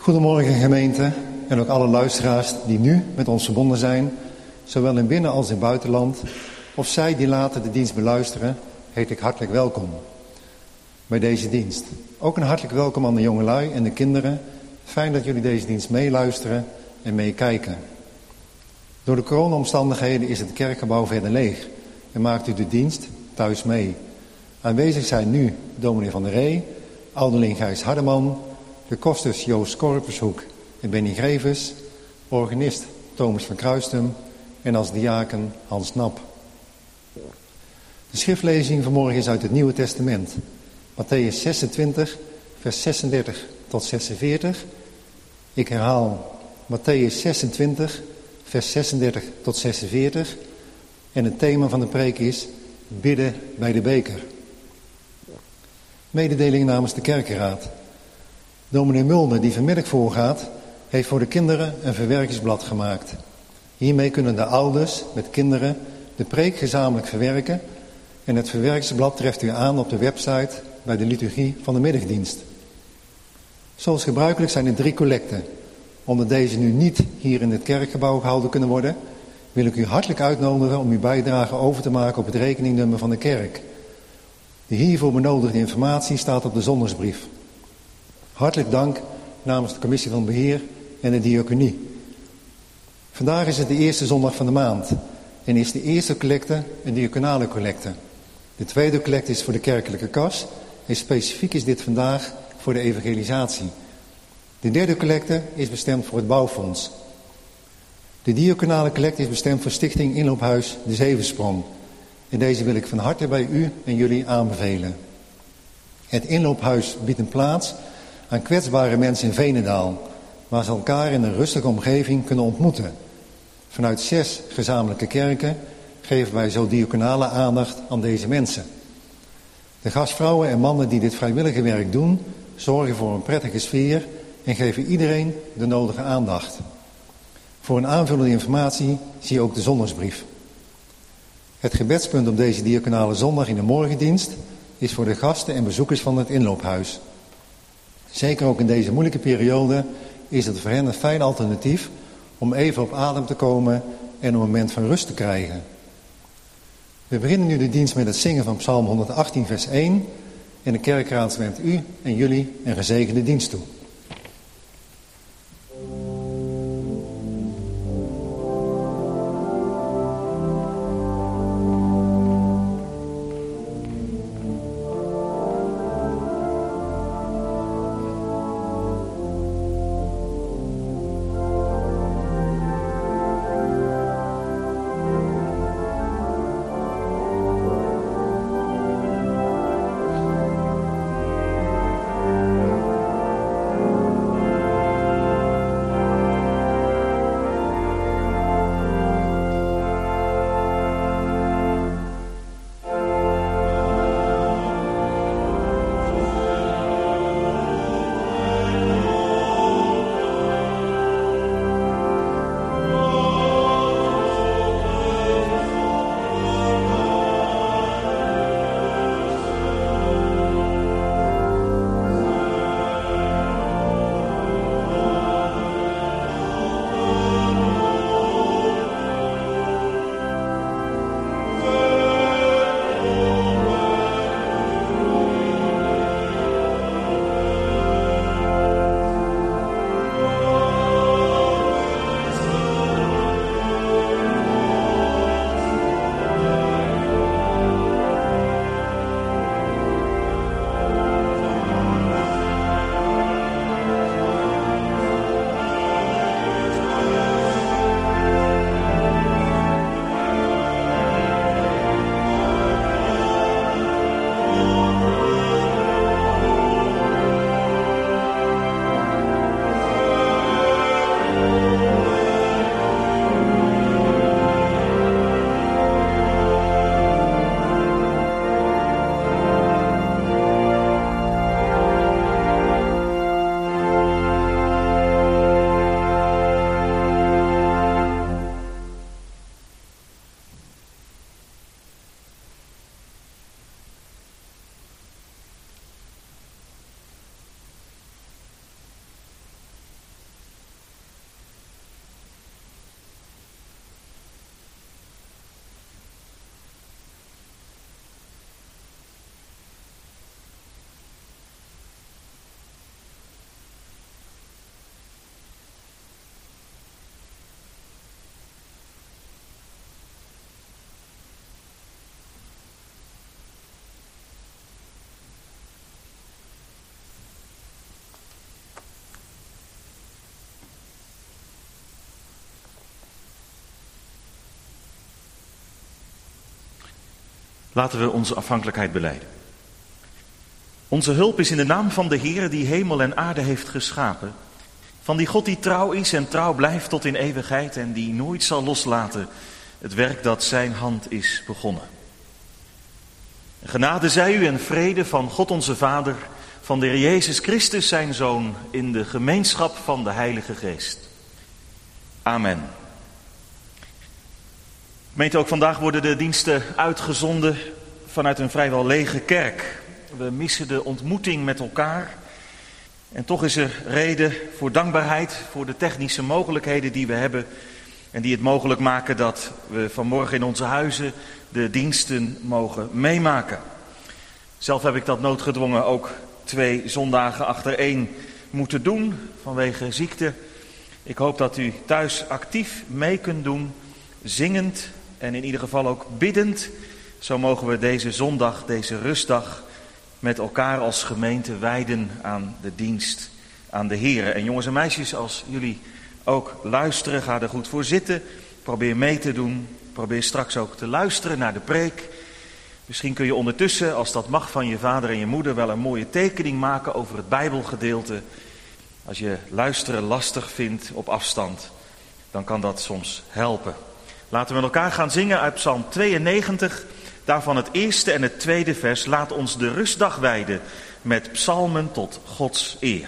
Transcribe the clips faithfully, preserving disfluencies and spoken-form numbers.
Goedemorgen gemeente en ook alle luisteraars die nu met ons verbonden zijn, zowel in binnen- als in buitenland, of zij die later de dienst beluisteren, heet ik hartelijk welkom bij deze dienst. Ook een hartelijk welkom aan de jongelui en de kinderen. Fijn dat jullie deze dienst meeluisteren en meekijken. Door de corona-omstandigheden is het kerkgebouw verder leeg en maakt u de dienst thuis mee. Aanwezig zijn nu dominee Van der Ree, ouderling Gijs Hardeman, de kosters Joost Korpershoek en Benny Grevers, organist Thomas van Kruistum en als diaken Hans Nap. De schriftlezing vanmorgen is uit het Nieuwe Testament. Mattheüs zesentwintig, vers zesendertig tot zesenveertig. Ik herhaal Mattheüs zesentwintig, vers zesendertig tot zesenveertig. En het thema van de preek is bidden bij de beker. Mededeling namens de kerkenraad. Dominee Mulder, die vanmiddag voorgaat, heeft voor de kinderen een verwerkingsblad gemaakt. Hiermee kunnen de ouders met kinderen de preek gezamenlijk verwerken en het verwerkingsblad treft u aan op de website bij de liturgie van de middagdienst. Zoals gebruikelijk zijn er drie collecten. Omdat deze nu niet hier in het kerkgebouw gehouden kunnen worden, wil ik u hartelijk uitnodigen om uw bijdrage over te maken op het rekeningnummer van de kerk. De hiervoor benodigde informatie staat op de zondagsbrief. Hartelijk dank namens de commissie van beheer en de diaconie. Vandaag is het de eerste zondag van de maand en is de eerste collecte een diaconale collecte. De tweede collecte is voor de kerkelijke kas en specifiek is dit vandaag voor de evangelisatie. De derde collecte is bestemd voor het bouwfonds. De diaconale collecte is bestemd voor Stichting Inloophuis De Zevensprong. En deze wil ik van harte bij u en jullie aanbevelen. Het inloophuis biedt een plaats aan kwetsbare mensen in Veenendaal, waar ze elkaar in een rustige omgeving kunnen ontmoeten. Vanuit zes gezamenlijke kerken geven wij zo diaconale aandacht aan deze mensen. De gastvrouwen en mannen die dit vrijwillige werk doen, zorgen voor een prettige sfeer en geven iedereen de nodige aandacht. Voor een aanvullende informatie zie je ook de zondagsbrief. Het gebedspunt op deze diaconale zondag in de morgendienst is voor de gasten en bezoekers van het inloophuis. Zeker ook in deze moeilijke periode is het voor hen een fijn alternatief om even op adem te komen en een moment van rust te krijgen. We beginnen nu de dienst met het zingen van Psalm honderdachttien vers één en de kerkraad wenst u en jullie een gezegende dienst toe. Thank Laten we onze afhankelijkheid belijden. Onze hulp is in de naam van de Heer die hemel en aarde heeft geschapen. Van die God die trouw is en trouw blijft tot in eeuwigheid en die nooit zal loslaten het werk dat zijn hand is begonnen. Genade zij u en vrede van God onze Vader, van de Heer Jezus Christus zijn Zoon, in de gemeenschap van de Heilige Geest. Amen. Gemeente, ook vandaag worden de diensten uitgezonden vanuit een vrijwel lege kerk. We missen de ontmoeting met elkaar. En toch is er reden voor dankbaarheid voor de technische mogelijkheden die we hebben. En die het mogelijk maken dat we vanmorgen in onze huizen de diensten mogen meemaken. Zelf heb ik dat noodgedwongen ook twee zondagen achtereen moeten doen vanwege ziekte. Ik hoop dat u thuis actief mee kunt doen, zingend en in ieder geval ook biddend. Zo mogen we deze zondag, deze rustdag, met elkaar als gemeente wijden aan de dienst, aan de Heer. En jongens en meisjes, als jullie ook luisteren, ga er goed voor zitten. Probeer mee te doen. Probeer straks ook te luisteren naar de preek. Misschien kun je ondertussen, als dat mag van je vader en je moeder, wel een mooie tekening maken over het Bijbelgedeelte. Als je luisteren lastig vindt op afstand, dan kan dat soms helpen. Laten we met elkaar gaan zingen uit Psalm tweeënnegentig. Daarvan het eerste en het tweede vers. Laat ons de rustdag wijden met psalmen tot Gods eer.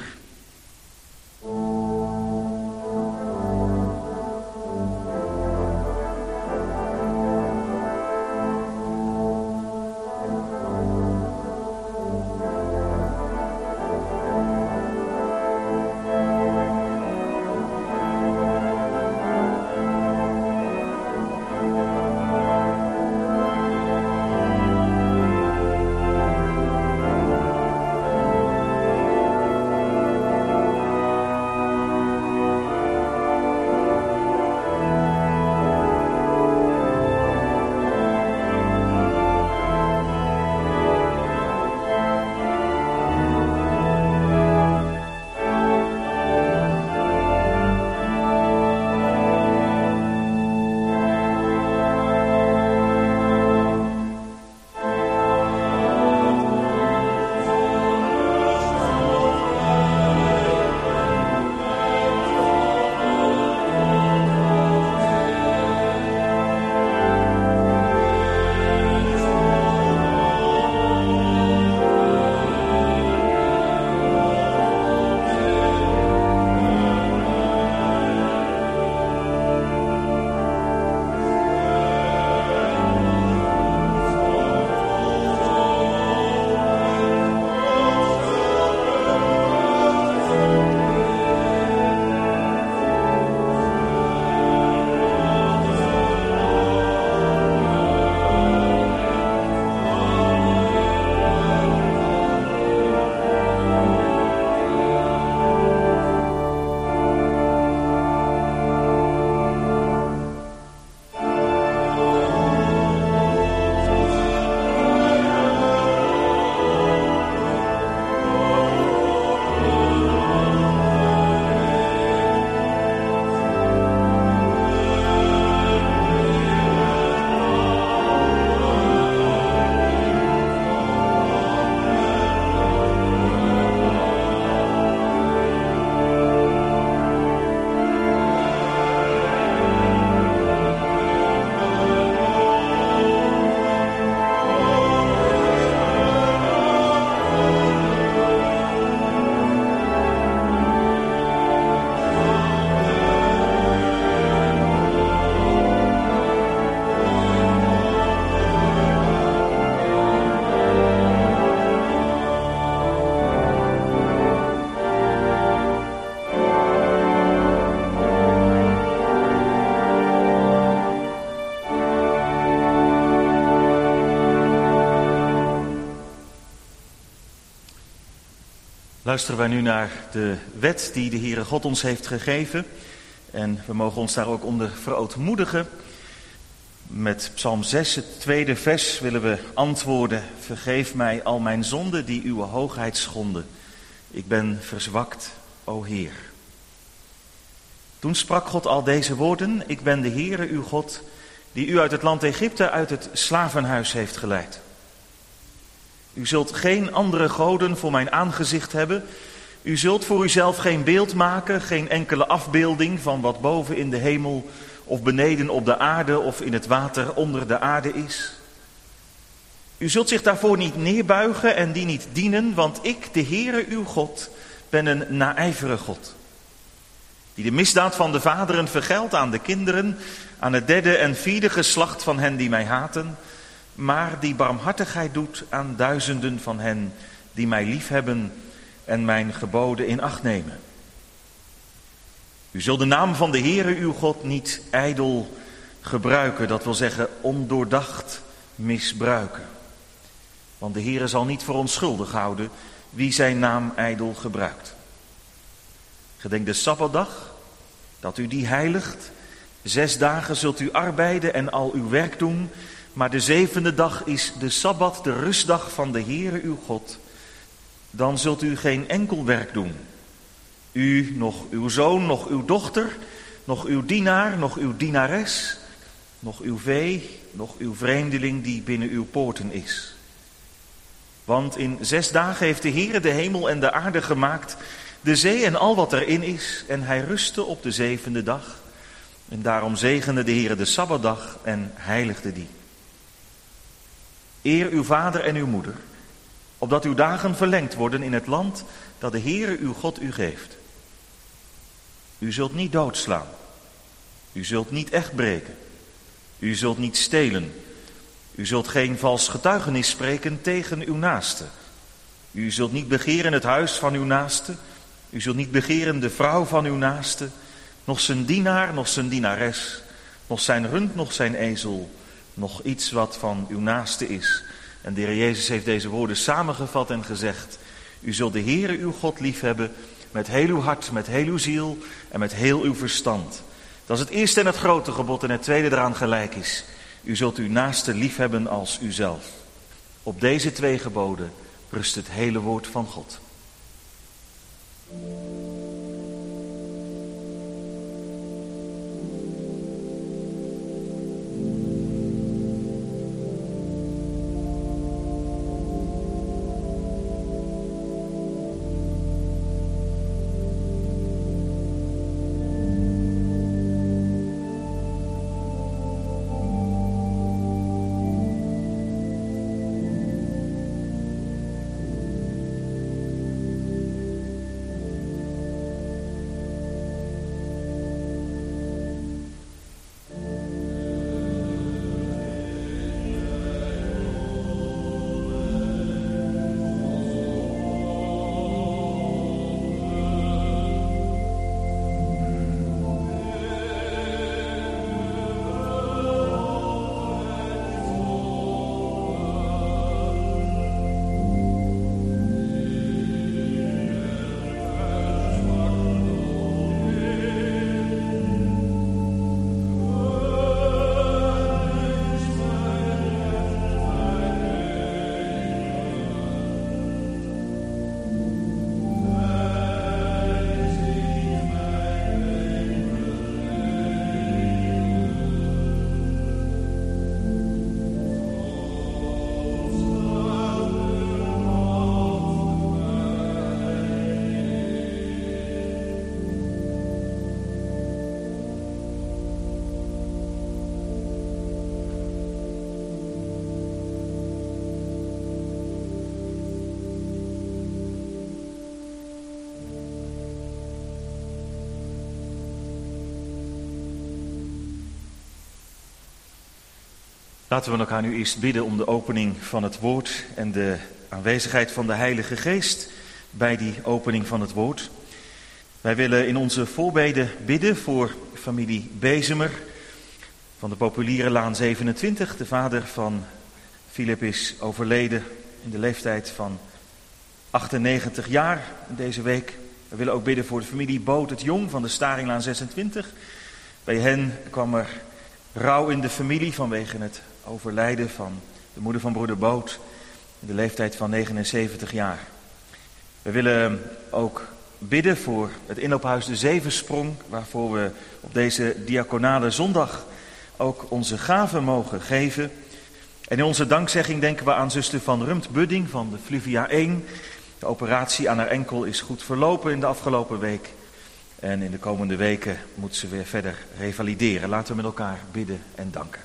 Luisteren wij nu naar de wet die de Heere God ons heeft gegeven. En we mogen ons daar ook onder verootmoedigen. Met Psalm zes, het tweede vers, willen we antwoorden. Vergeef mij al mijn zonden die uw hoogheid schonden. Ik ben verzwakt, o Heer. Toen sprak God al deze woorden. Ik ben de Heere uw God, die u uit het land Egypte, uit het slavenhuis heeft geleid. U zult geen andere goden voor mijn aangezicht hebben. U zult voor uzelf geen beeld maken, geen enkele afbeelding van wat boven in de hemel of beneden op de aarde of in het water onder de aarde is. U zult zich daarvoor niet neerbuigen en die niet dienen, want ik, de Heere uw God, ben een naijverige God, die de misdaad van de vaderen vergeldt aan de kinderen, aan het derde en vierde geslacht van hen die mij haten, maar die barmhartigheid doet aan duizenden van hen die mij liefhebben en mijn geboden in acht nemen. U zult de naam van de Heere uw God niet ijdel gebruiken, dat wil zeggen ondoordacht misbruiken. Want de Heere zal niet voor onschuldig houden wie zijn naam ijdel gebruikt. Gedenk de Sabbatdag, dat u die heiligt. Zes dagen zult u arbeiden en al uw werk doen, maar de zevende dag is de Sabbat, de rustdag van de Heere uw God. Dan zult u geen enkel werk doen. U, nog uw zoon, nog uw dochter, nog uw dienaar, nog uw dienares, nog uw vee, nog uw vreemdeling die binnen uw poorten is. Want in zes dagen heeft de Heere de hemel en de aarde gemaakt, de zee en al wat erin is, en hij rustte op de zevende dag. En daarom zegende de Heere de Sabbatdag en heiligde die. Eer uw vader en uw moeder, opdat uw dagen verlengd worden in het land dat de Heere uw God u geeft. U zult niet doodslaan. U zult niet echt breken. U zult niet stelen. U zult geen vals getuigenis spreken tegen uw naaste. U zult niet begeren het huis van uw naaste. U zult niet begeren de vrouw van uw naaste, nog zijn dienaar, nog zijn dienares, nog zijn rund, nog zijn ezel, nog iets wat van uw naaste is. En de Heer Jezus heeft deze woorden samengevat en gezegd: u zult de Heere uw God liefhebben met heel uw hart, met heel uw ziel en met heel uw verstand. Dat is het eerste en het grote gebod, en het tweede eraan gelijk is: u zult uw naaste liefhebben als uzelf. Op deze twee geboden rust het hele woord van God. Laten we elkaar nu eerst bidden om de opening van het woord en de aanwezigheid van de Heilige Geest bij die opening van het woord. Wij willen in onze voorbeden bidden voor familie Bezemer van de Populiere Laan zevenentwintig. De vader van Philip is overleden in de leeftijd van achtennegentig jaar deze week. We willen ook bidden voor de familie Boot het Jong van de Staringlaan zesentwintig. Bij hen kwam er rouw in de familie vanwege het overlijden van de moeder van broeder Boot in de leeftijd van negenenzeventig jaar. We willen ook bidden voor het inloophuis De Zevensprong, waarvoor we op deze diaconale zondag ook onze gaven mogen geven. En in onze dankzegging denken we aan zuster Van Rumpt-Budding van de Fluvia één. De operatie aan haar enkel is goed verlopen in de afgelopen week. En in de komende weken moet ze weer verder revalideren. Laten we met elkaar bidden en danken.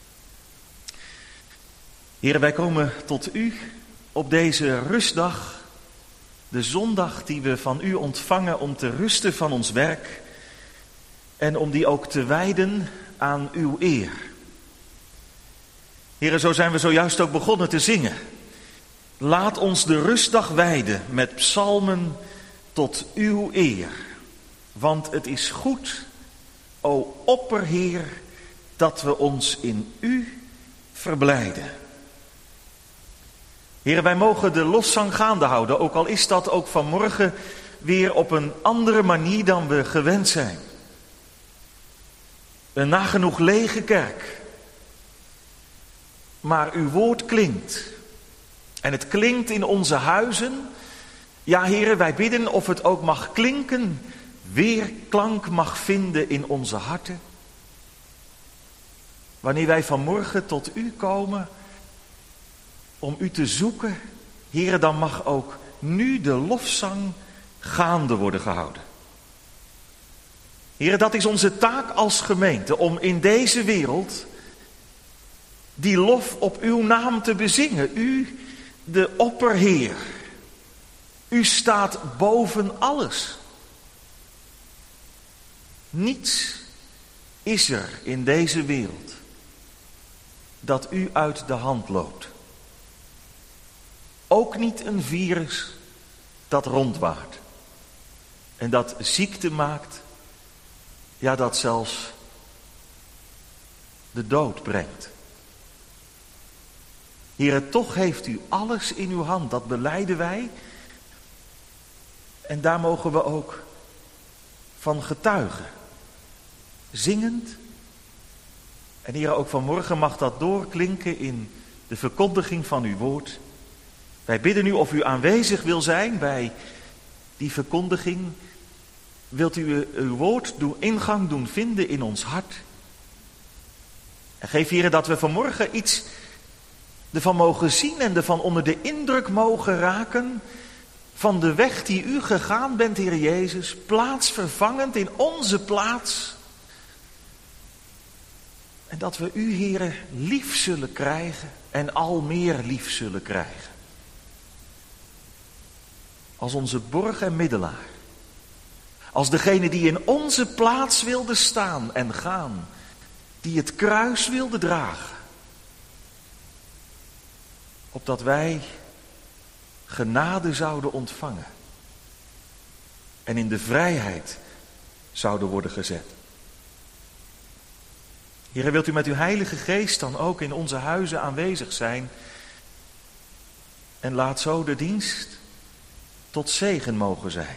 Heren, wij komen tot u op deze rustdag. De zondag die we van u ontvangen om te rusten van ons werk. En om die ook te wijden aan uw eer. Heren, zo zijn we zojuist ook begonnen te zingen. Laat ons de rustdag wijden met psalmen tot uw eer. Want het is goed, o opperheer, dat we ons in u verblijden. Heren, wij mogen de loszang gaande houden, ook al is dat ook vanmorgen weer op een andere manier dan we gewend zijn. Een nagenoeg lege kerk. Maar uw woord klinkt. En het klinkt in onze huizen. Ja, heren, wij bidden of het ook mag klinken, weerklank mag vinden in onze harten. Wanneer wij vanmorgen tot u komen om u te zoeken, heren, dan mag ook nu de lofzang gaande worden gehouden. Heren, dat is onze taak als gemeente, om in deze wereld die lof op uw naam te bezingen. U, de opperheer. U staat boven alles. Niets is er in deze wereld dat u uit de hand loopt. Ook niet een virus dat rondwaart en dat ziekte maakt, ja, dat zelfs de dood brengt. Heere, toch heeft u alles in uw hand, dat belijden wij. En daar mogen we ook van getuigen. Zingend. En Heere, ook vanmorgen mag dat doorklinken in de verkondiging van uw woord. Wij bidden u of u aanwezig wil zijn bij die verkondiging. Wilt u uw woord doen, ingang doen vinden in ons hart. En geef, Heere, dat we vanmorgen iets ervan mogen zien en ervan onder de indruk mogen raken van de weg die u gegaan bent, Heere Jezus, plaatsvervangend in onze plaats. En dat we u, Heere, lief zullen krijgen en al meer lief zullen krijgen. Als onze borg en middelaar. Als degene die in onze plaats wilde staan en gaan. Die het kruis wilde dragen. Opdat wij genade zouden ontvangen. En in de vrijheid zouden worden gezet. Heere, wilt u met uw Heilige Geest dan ook in onze huizen aanwezig zijn. En laat zo de dienst tot zegen mogen zijn.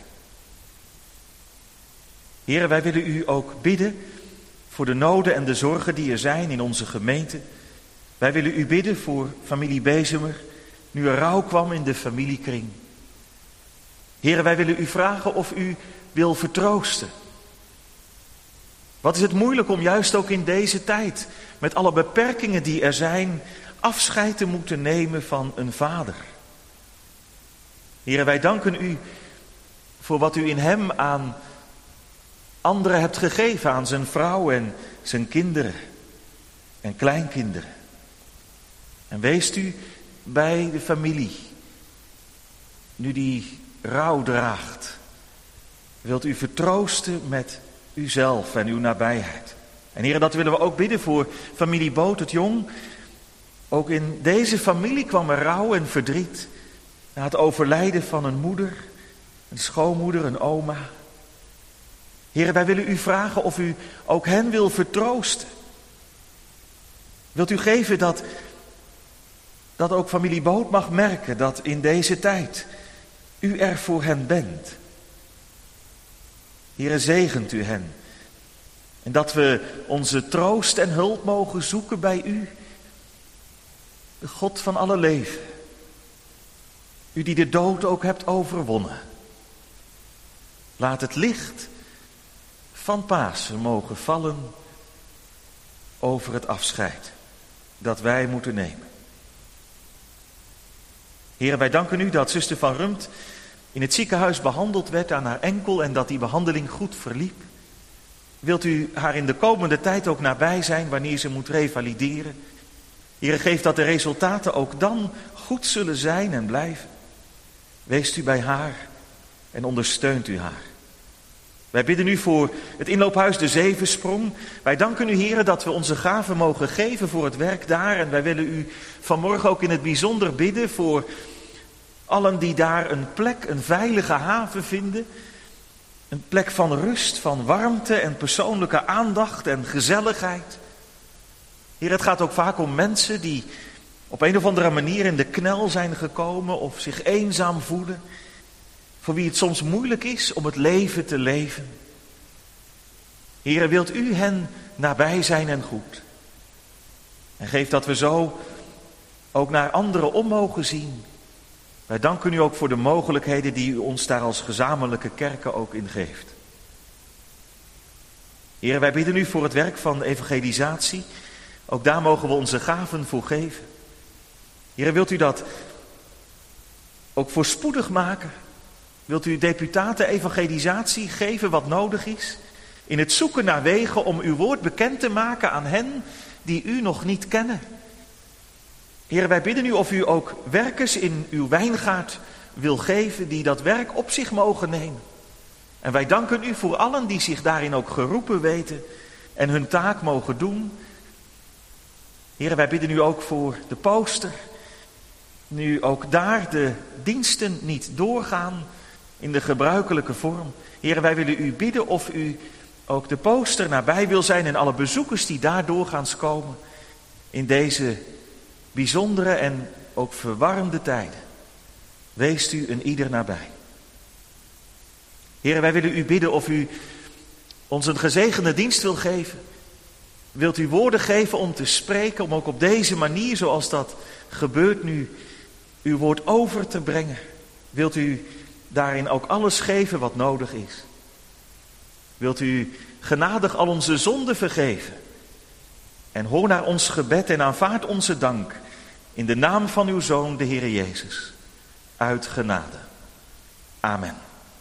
Heere, wij willen u ook bidden voor de noden en de zorgen die er zijn in onze gemeente. Wij willen u bidden voor familie Bezemer, nu er rouw kwam in de familiekring. Heere, wij willen u vragen of u wil vertroosten. Wat is het moeilijk om juist ook in deze tijd, met alle beperkingen die er zijn, afscheid te moeten nemen van een vader. Heere, wij danken u voor wat u in hem aan anderen hebt gegeven, aan zijn vrouw en zijn kinderen en kleinkinderen. En weest u bij de familie, nu die rouw draagt, wilt u vertroosten met uzelf en uw nabijheid. En Heere, dat willen we ook bidden voor familie Boot het Jong. Ook in deze familie kwam er rouw en verdriet na het overlijden van een moeder, een schoonmoeder, een oma. Heere, wij willen u vragen of u ook hen wil vertroosten. Wilt u geven dat, dat ook familie Boot mag merken dat in deze tijd u er voor hen bent. Heere, zegent u hen. En dat we onze troost en hulp mogen zoeken bij u. De God van alle leven. U die de dood ook hebt overwonnen. Laat het licht van Pasen mogen vallen over het afscheid dat wij moeten nemen. Heren, wij danken u dat zuster Van Rumpt in het ziekenhuis behandeld werd aan haar enkel en dat die behandeling goed verliep. Wilt u haar in de komende tijd ook nabij zijn wanneer ze moet revalideren? Heren, geef dat de resultaten ook dan goed zullen zijn en blijven. Weest u bij haar en ondersteunt u haar. Wij bidden u voor het inloophuis De Zevensprong. Wij danken u, heren, dat we onze gaven mogen geven voor het werk daar. En wij willen u vanmorgen ook in het bijzonder bidden voor allen die daar een plek, een veilige haven vinden. Een plek van rust, van warmte en persoonlijke aandacht en gezelligheid. Heer, het gaat ook vaak om mensen die op een of andere manier in de knel zijn gekomen of zich eenzaam voelen. Voor wie het soms moeilijk is om het leven te leven. Heer, wilt u hen nabij zijn en goed. En geef dat we zo ook naar anderen om mogen zien. Wij danken u ook voor de mogelijkheden die u ons daar als gezamenlijke kerken ook in geeft. Heer, wij bidden u voor het werk van evangelisatie. Ook daar mogen we onze gaven voor geven. Heer, wilt u dat ook voorspoedig maken? Wilt u deputaten evangelisatie geven wat nodig is? In het zoeken naar wegen om uw woord bekend te maken aan hen die u nog niet kennen. Heer, wij bidden u of u ook werkers in uw wijngaard wil geven die dat werk op zich mogen nemen. En wij danken u voor allen die zich daarin ook geroepen weten en hun taak mogen doen. Heer, wij bidden u ook voor de poster. Nu ook daar de diensten niet doorgaan in de gebruikelijke vorm. Heer, wij willen u bidden of u ook de poster nabij wil zijn en alle bezoekers die daar doorgaans komen in deze bijzondere en ook verwarrende tijden. Weest u een ieder nabij. Heer, wij willen u bidden of u ons een gezegende dienst wil geven. Wilt u woorden geven om te spreken, om ook op deze manier, zoals dat gebeurt nu, uw woord over te brengen. Wilt u daarin ook alles geven wat nodig is. Wilt u genadig al onze zonden vergeven. En hoor naar ons gebed en aanvaard onze dank in de naam van uw Zoon, de Heere Jezus, uit genade. Amen.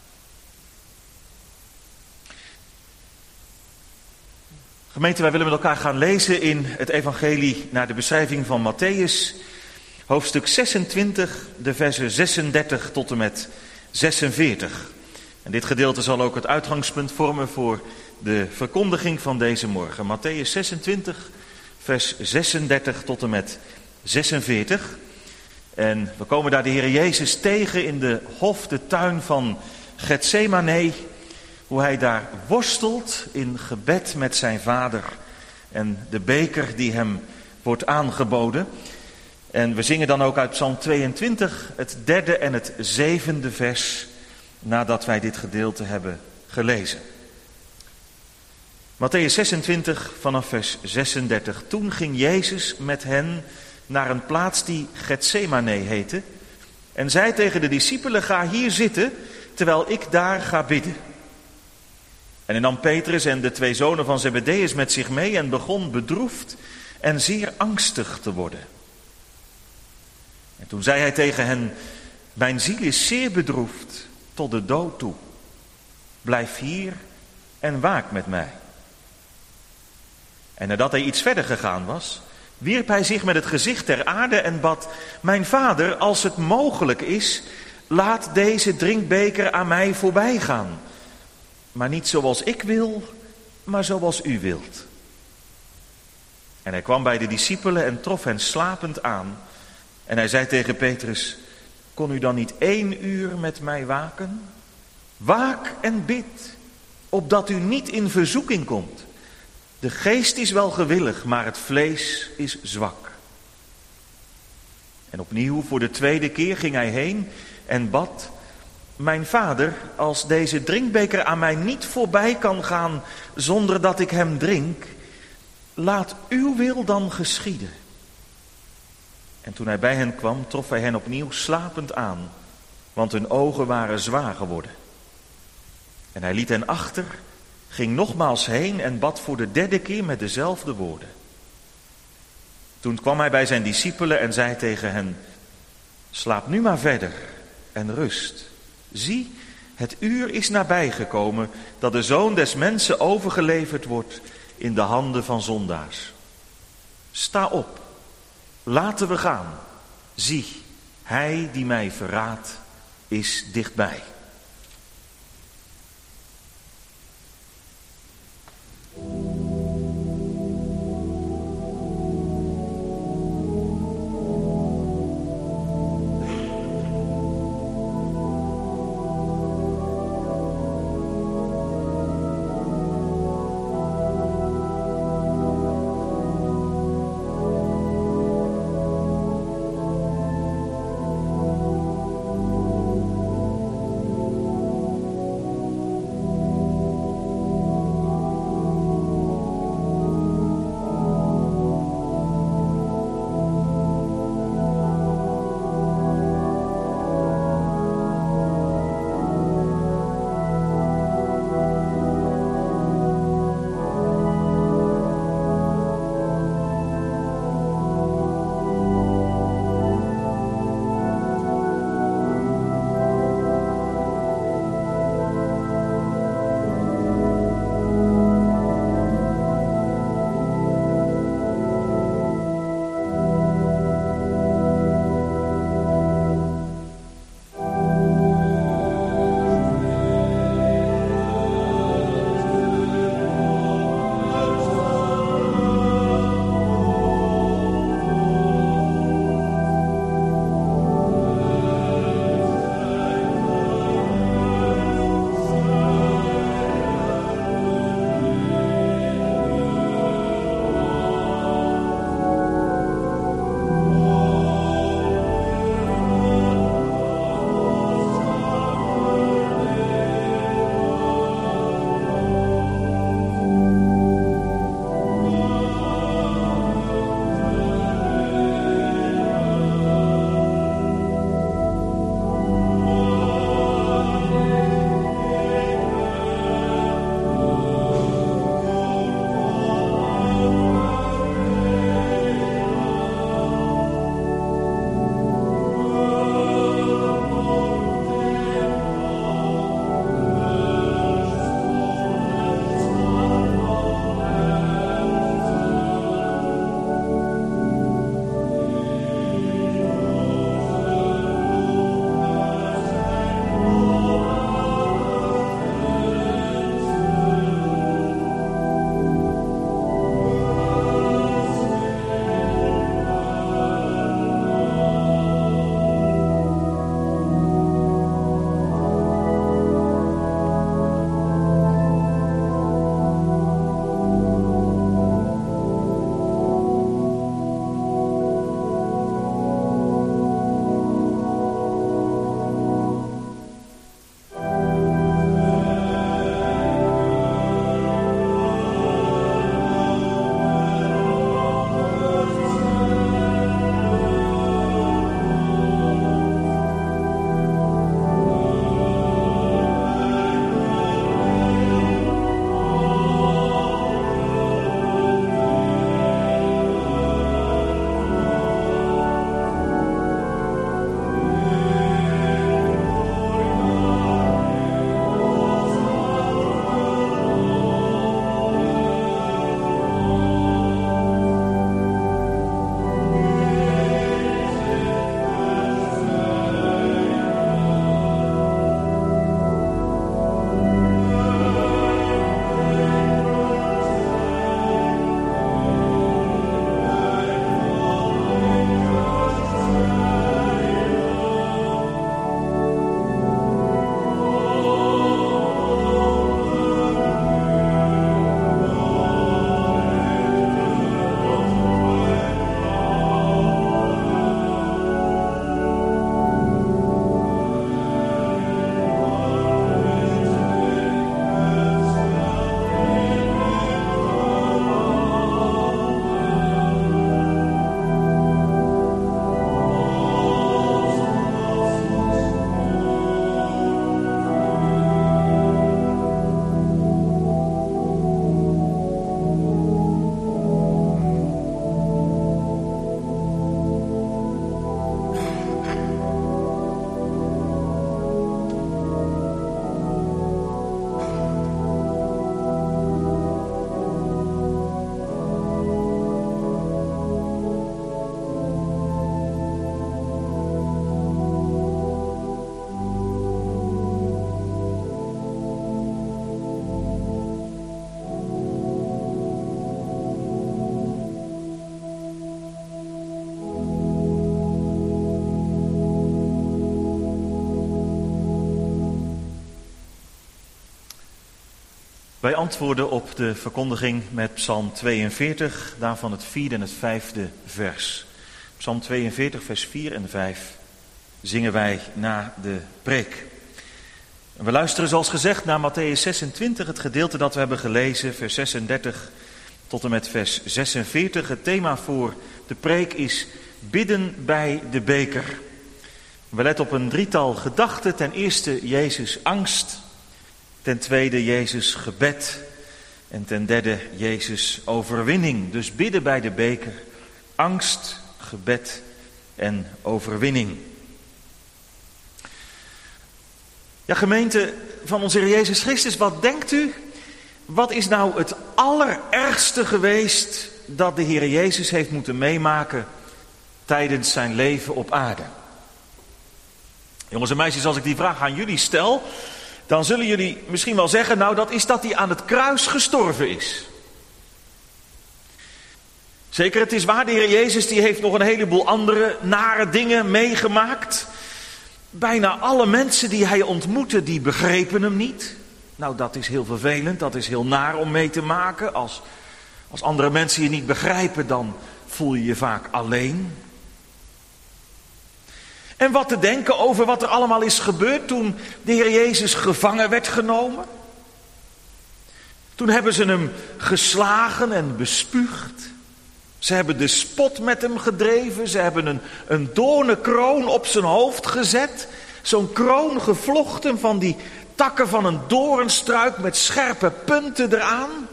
Gemeente, wij willen met elkaar gaan lezen in het evangelie naar de beschrijving van Mattheüs, hoofdstuk zesentwintig, de versen zesendertig tot en met zesenveertig. En dit gedeelte zal ook het uitgangspunt vormen voor de verkondiging van deze morgen. Mattheüs zesentwintig, vers zesendertig tot en met zesenveertig. En we komen daar de Heer Jezus tegen in de hof, de tuin van Getsemane. Hoe hij daar worstelt in gebed met zijn vader. En de beker die hem wordt aangeboden. En we zingen dan ook uit Psalm tweeëntwintig, het derde en het zevende vers, nadat wij dit gedeelte hebben gelezen. Mattheüs zesentwintig vanaf vers zesendertig. Toen ging Jezus met hen naar een plaats die Getsemane heette. En zei tegen de discipelen, ga hier zitten, terwijl ik daar ga bidden. En hij nam Petrus en de twee zonen van Zebedeus met zich mee en begon bedroefd en zeer angstig te worden. En toen zei hij tegen hen, mijn ziel is zeer bedroefd tot de dood toe. Blijf hier en waak met mij. En nadat hij iets verder gegaan was, wierp hij zich met het gezicht ter aarde en bad, mijn vader, als het mogelijk is, laat deze drinkbeker aan mij voorbij gaan. Maar niet zoals ik wil, maar zoals u wilt. En hij kwam bij de discipelen en trof hen slapend aan. En hij zei tegen Petrus, kon u dan niet één uur met mij waken? Waak en bid, opdat u niet in verzoeking komt. De geest is wel gewillig, maar het vlees is zwak. En opnieuw voor de tweede keer ging hij heen en bad, mijn vader, als deze drinkbeker aan mij niet voorbij kan gaan zonder dat ik hem drink, laat uw wil dan geschieden. En toen hij bij hen kwam, trof hij hen opnieuw slapend aan, want hun ogen waren zwaar geworden. En hij liet hen achter, ging nogmaals heen en bad voor de derde keer met dezelfde woorden. Toen kwam hij bij zijn discipelen en zei tegen hen: slaap nu maar verder en rust. Zie, het uur is nabijgekomen dat de Zoon des Mensen overgeleverd wordt in de handen van zondaars. Sta op, laten we gaan. Zie, hij die mij verraadt is dichtbij. Wij antwoorden op de verkondiging met Psalm tweeënveertig, daarvan het vierde en het vijfde vers. Psalm tweeënveertig, vers vier en vijf zingen wij na de preek. En we luisteren zoals gezegd naar Mattheüs zesentwintig, het gedeelte dat we hebben gelezen, vers zesendertig tot en met vers zesenveertig. Het thema voor de preek is bidden bij de beker. We letten op een drietal gedachten. Ten eerste Jezus angst. Ten tweede Jezus gebed. En ten derde Jezus overwinning. Dus bidden bij de beker. Angst, gebed en overwinning. Ja, gemeente van onze Heer Jezus Christus, wat denkt u? Wat is nou het allerergste geweest dat de Heer Jezus heeft moeten meemaken tijdens zijn leven op aarde? Jongens en meisjes, als ik die vraag aan jullie stel, dan zullen jullie misschien wel zeggen, nou dat is dat hij aan het kruis gestorven is. Zeker, het is waar, de Heer Jezus die heeft nog een heleboel andere nare dingen meegemaakt. Bijna alle mensen die hij ontmoette, die begrepen hem niet. Nou, dat is heel vervelend, dat is heel naar om mee te maken. Als, als andere mensen je niet begrijpen, dan voel je je vaak alleen. En wat te denken over wat er allemaal is gebeurd toen de Heer Jezus gevangen werd genomen. Toen hebben ze hem geslagen en bespuugd. Ze hebben de spot met hem gedreven. Ze hebben een, een doornenkroon op zijn hoofd gezet. Zo'n kroon gevlochten van die takken van een doornstruik met scherpe punten eraan.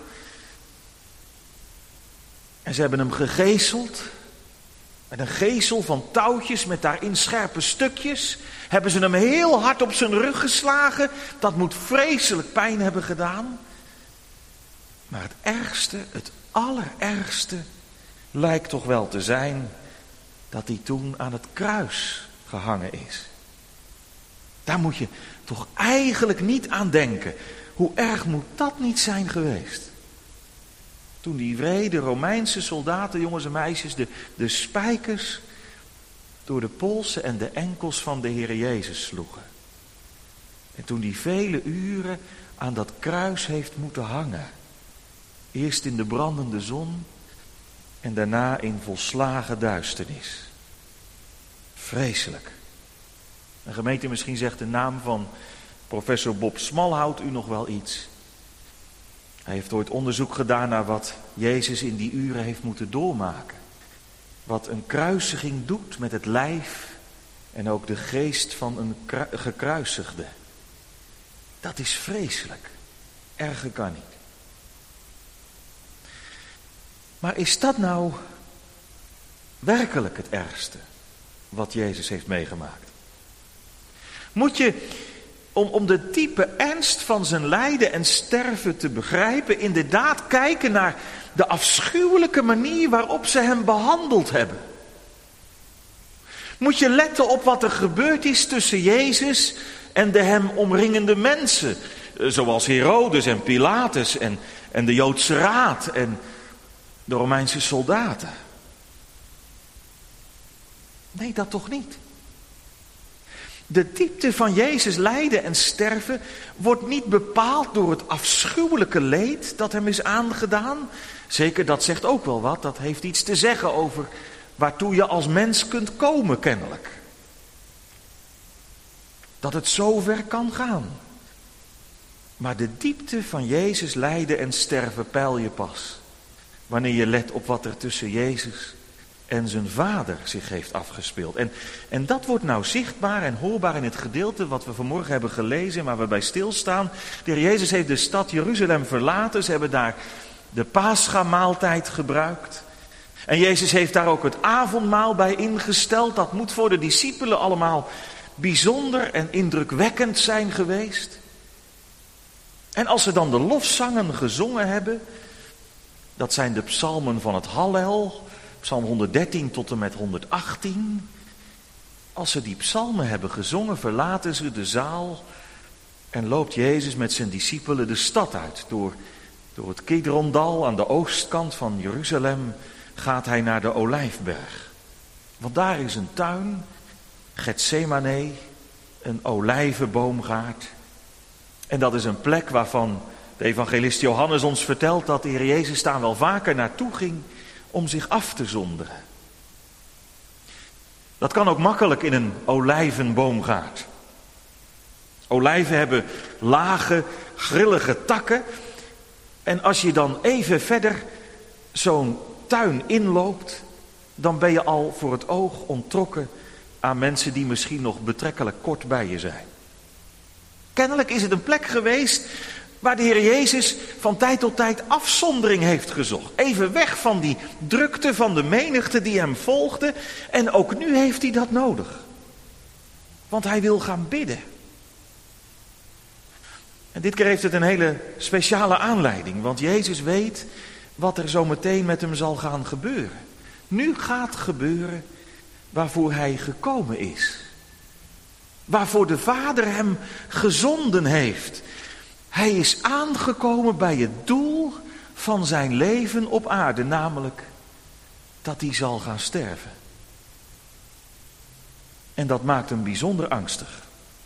En ze hebben hem gegezeld. Met een gezel van touwtjes met daarin scherpe stukjes. Hebben ze hem heel hard op zijn rug geslagen. Dat moet vreselijk pijn hebben gedaan. Maar het ergste, het allerergste, lijkt toch wel te zijn dat hij toen aan het kruis gehangen is. Daar moet je toch eigenlijk niet aan denken. Hoe erg moet dat niet zijn geweest? Toen die wrede Romeinse soldaten, jongens en meisjes, de, de spijkers door de polsen en de enkels van de Heer Jezus sloegen. En toen die vele uren aan dat kruis heeft moeten hangen. Eerst in de brandende zon en daarna in volslagen duisternis. Vreselijk. Een gemeente, misschien zegt de naam van professor Bob Smalhout u nog wel iets. Hij heeft ooit onderzoek gedaan naar wat Jezus in die uren heeft moeten doormaken. Wat een kruisiging doet met het lijf en ook de geest van een kru- gekruisigde. Dat is vreselijk. Erger kan niet. Maar is dat nou werkelijk het ergste wat Jezus heeft meegemaakt? Moet je, om, om de diepe ernst van zijn lijden en sterven te begrijpen, inderdaad kijken naar de afschuwelijke manier waarop ze hem behandeld hebben? Moet je letten op wat er gebeurd is tussen Jezus en de hem omringende mensen, zoals Herodes en Pilatus en, en de Joodse Raad en de Romeinse soldaten? Nee, dat toch niet. De diepte van Jezus lijden en sterven wordt niet bepaald door het afschuwelijke leed dat hem is aangedaan. Zeker, dat zegt ook wel wat. Dat heeft iets te zeggen over waartoe je als mens kunt komen, kennelijk. Dat het zo ver kan gaan. Maar de diepte van Jezus lijden en sterven peil je pas wanneer je let op wat er tussen Jezus en zijn vader zich heeft afgespeeld. En, en dat wordt nou zichtbaar en hoorbaar in het gedeelte wat we vanmorgen hebben gelezen en waar we bij stilstaan. De Heer Jezus heeft de stad Jeruzalem verlaten. Ze hebben daar de Paschamaaltijd gebruikt. En Jezus heeft daar ook het avondmaal bij ingesteld. Dat moet voor de discipelen allemaal bijzonder en indrukwekkend zijn geweest. En als ze dan de lofzangen gezongen hebben, dat zijn de psalmen van het Hallel, psalm honderddertien tot en met honderdachttien. Als ze die psalmen hebben gezongen, verlaten ze de zaal en loopt Jezus met zijn discipelen de stad uit. Door, door het Kidrondal aan de oostkant van Jeruzalem gaat hij naar de Olijfberg. Want daar is een tuin, Getsemane, een olijvenboomgaard. En dat is een plek waarvan De evangelist Johannes ons vertelt dat de Heer Jezus daar wel vaker naartoe ging om zich af te zonderen. Dat kan ook makkelijk in een olijvenboomgaard. Olijven hebben lage, grillige takken. En als je dan even verder zo'n tuin inloopt, dan ben je al voor het oog onttrokken aan mensen die misschien nog betrekkelijk kort bij je zijn. Kennelijk is het een plek geweest waar de Heer Jezus van tijd tot tijd afzondering heeft gezocht. Even weg van die drukte van de menigte die hem volgde. En ook nu heeft hij dat nodig. Want hij wil gaan bidden. En dit keer heeft het een hele speciale aanleiding. Want Jezus weet wat er zo meteen met hem zal gaan gebeuren. Nu gaat gebeuren waarvoor hij gekomen is. Waarvoor de Vader hem gezonden heeft. Hij is aangekomen bij het doel van zijn leven op aarde. Namelijk dat hij zal gaan sterven. En dat maakt hem bijzonder angstig.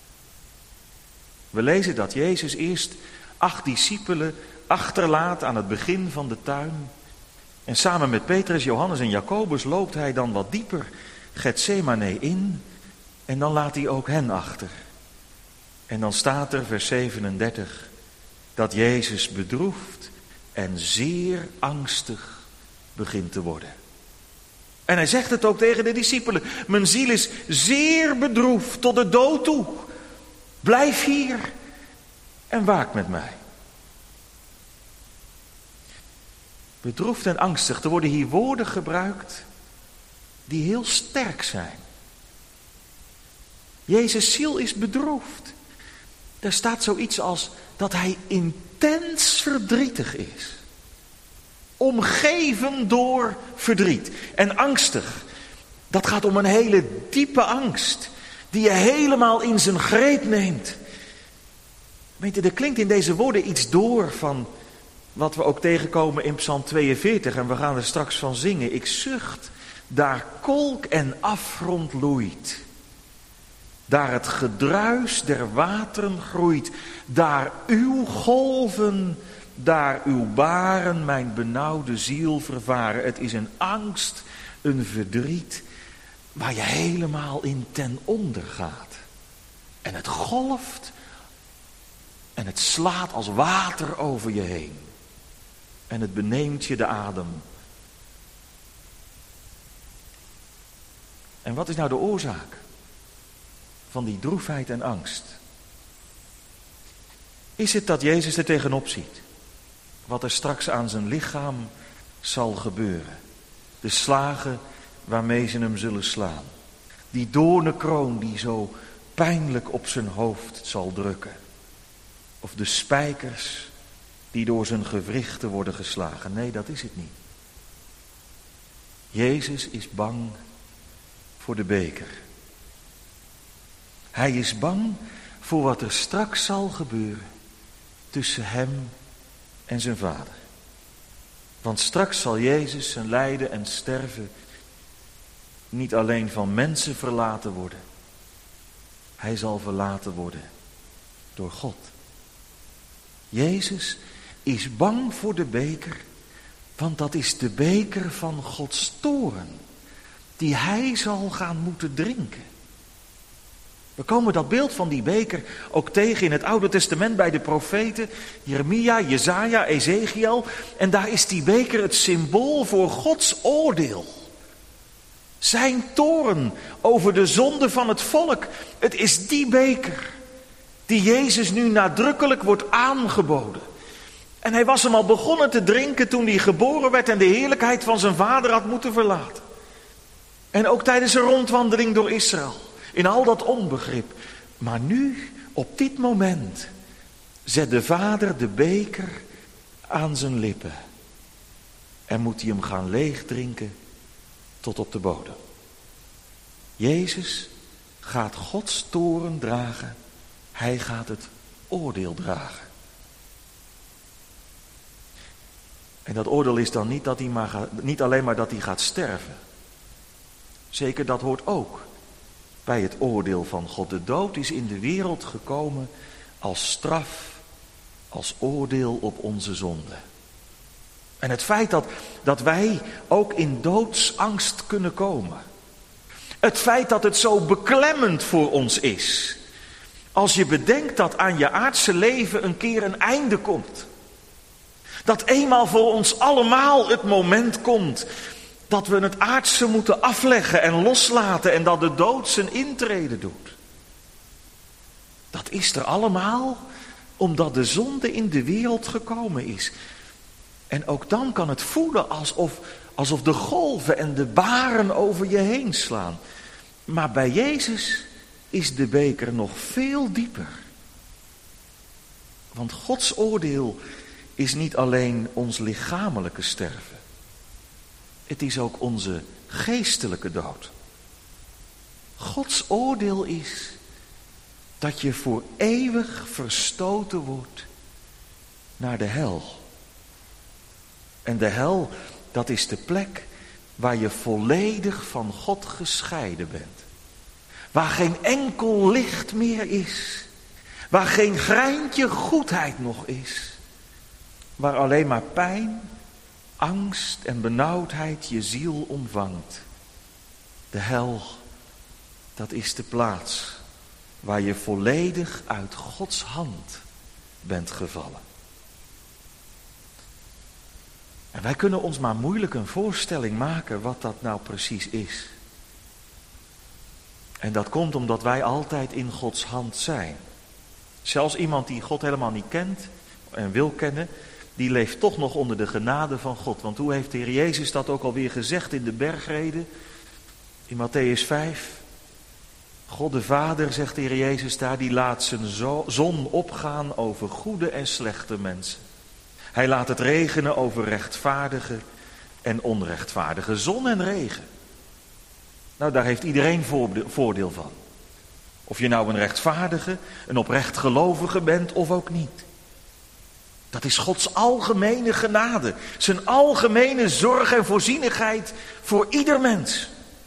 We lezen dat Jezus eerst acht discipelen achterlaat aan het begin van de tuin. En samen met Petrus, Johannes en Jacobus loopt hij dan wat dieper Getsemane in. En dan laat hij ook hen achter. En dan staat er, vers zevenendertig, dat Jezus bedroefd en zeer angstig begint te worden. En hij zegt het ook tegen de discipelen. Mijn ziel is zeer bedroefd tot de dood toe. Blijf hier en waak met mij. Bedroefd en angstig, er worden hier woorden gebruikt die heel sterk zijn. Jezus' ziel is bedroefd. Er staat zoiets als dat hij intens verdrietig is. Omgeven door verdriet en angstig. Dat gaat om een hele diepe angst die je helemaal in zijn greep neemt. Weet je, er klinkt in deze woorden iets door van wat we ook tegenkomen in Psalm tweeënveertig. En we gaan er straks van zingen. Ik zucht, daar kolk en afgrond loeit. Daar het gedruis der wateren groeit. Daar uw golven, daar uw baren mijn benauwde ziel vervaren. Het is een angst, een verdriet waar je helemaal in ten onder gaat. En het golft en het slaat als water over je heen. En het beneemt je de adem. En wat is nou de oorzaak van die droefheid en angst? Is het dat Jezus er tegenop ziet wat er straks aan zijn lichaam zal gebeuren? De slagen waarmee ze hem zullen slaan. Die doornenkroon die zo pijnlijk op zijn hoofd zal drukken. Of de spijkers die door zijn gewrichten worden geslagen. Nee, dat is het niet. Jezus is bang voor de beker. Hij is bang voor wat er straks zal gebeuren tussen hem en zijn Vader. Want straks zal Jezus zijn lijden en sterven niet alleen van mensen verlaten worden. Hij zal verlaten worden door God. Jezus is bang voor de beker, want dat is de beker van Gods toorn, die hij zal gaan moeten drinken. We komen dat beeld van die beker ook tegen in het Oude Testament bij de profeten, Jeremia, Jesaja, Ezekiel. En daar is die beker het symbool voor Gods oordeel. Zijn toorn over de zonde van het volk. Het is die beker die Jezus nu nadrukkelijk wordt aangeboden. En hij was hem al begonnen te drinken toen hij geboren werd en de heerlijkheid van zijn vader had moeten verlaten. En ook tijdens een rondwandeling door Israël. In al dat onbegrip. Maar nu, op dit moment, zet de vader de beker aan zijn lippen. En moet hij hem gaan leegdrinken tot op de bodem. Jezus gaat Gods toorn dragen. Hij gaat het oordeel dragen. En dat oordeel is dan niet, dat hij maar gaat, niet alleen maar dat hij gaat sterven. Zeker, dat hoort ook bij het oordeel van God. De dood is in de wereld gekomen als straf als oordeel op onze zonde. En het feit dat, dat wij ook in doodsangst kunnen komen. Het feit dat het zo beklemmend voor ons is. Als je bedenkt dat aan je aardse leven een keer een einde komt. Dat eenmaal voor ons allemaal het moment komt dat we het aardse moeten afleggen en loslaten en dat de dood zijn intrede doet. Dat is er allemaal omdat de zonde in de wereld gekomen is. En ook dan kan het voelen alsof, alsof de golven en de baren over je heen slaan. Maar bij Jezus is de beker nog veel dieper. Want Gods oordeel is niet alleen ons lichamelijke sterven. Het is ook onze geestelijke dood. Gods oordeel is dat je voor eeuwig verstoten wordt naar de hel. En de hel, dat is de plek waar je volledig van God gescheiden bent. Waar geen enkel licht meer is. Waar geen greintje goedheid nog is. Waar alleen maar pijn, angst en benauwdheid je ziel omvangt. De hel, dat is de plaats waar je volledig uit Gods hand bent gevallen. En wij kunnen ons maar moeilijk een voorstelling maken wat dat nou precies is. En dat komt omdat wij altijd in Gods hand zijn. Zelfs iemand die God helemaal niet kent en wil kennen, die leeft toch nog onder de genade van God. Want hoe heeft de Heer Jezus dat ook alweer gezegd in de bergrede? In Mattheüs vijf. God de Vader, zegt de Heer Jezus daar, die laat zijn zon opgaan over goede en slechte mensen. Hij laat het regenen over rechtvaardige en onrechtvaardige. Zon en regen. Nou, daar heeft iedereen voordeel van. Of je nou een rechtvaardige, een oprecht gelovige bent of ook niet. Dat is Gods algemene genade. Zijn algemene zorg en voorzienigheid voor ieder mens.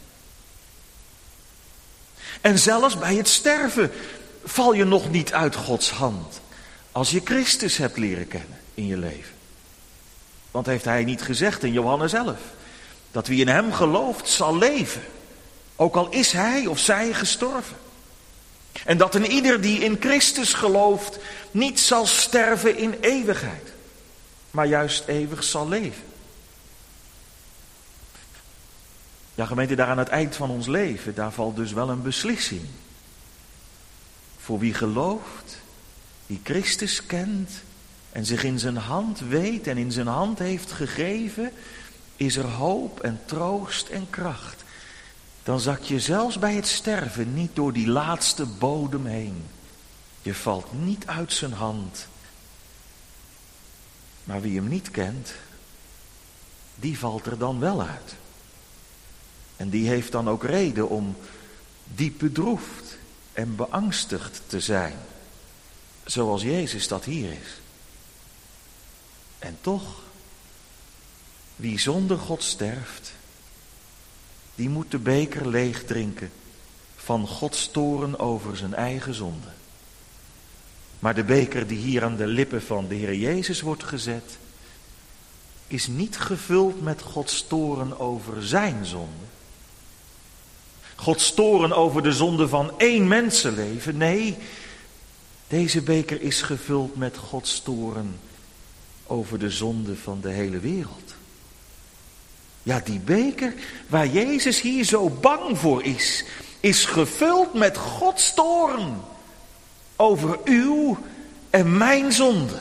En zelfs bij het sterven val je nog niet uit Gods hand. Als je Christus hebt leren kennen in je leven. Want heeft hij niet gezegd in Johannes elf. Dat wie in hem gelooft zal leven. Ook al is hij of zij gestorven. En dat een ieder die in Christus gelooft niet zal sterven in eeuwigheid. Maar juist eeuwig zal leven. Ja, gemeente, daar aan het eind van ons leven, daar valt dus wel een beslissing. Voor wie gelooft, wie Christus kent en zich in zijn hand weet en in zijn hand heeft gegeven, is er hoop en troost en kracht. Dan zak je zelfs bij het sterven niet door die laatste bodem heen. Je valt niet uit zijn hand. Maar wie hem niet kent, die valt er dan wel uit. En die heeft dan ook reden om diep bedroefd en beangstigd te zijn. Zoals Jezus dat hier is. En toch, wie zonder God sterft, die moet de beker leeg drinken van Gods toorn over zijn eigen zonde. Maar de beker die hier aan de lippen van de Heer Jezus wordt gezet, is niet gevuld met Gods toorn over zijn zonde. Gods toorn over de zonde van één mensenleven. Nee, deze beker is gevuld met Gods toorn over de zonde van de hele wereld. Ja, die beker waar Jezus hier zo bang voor is, is gevuld met Gods toorn over uw en mijn zonde.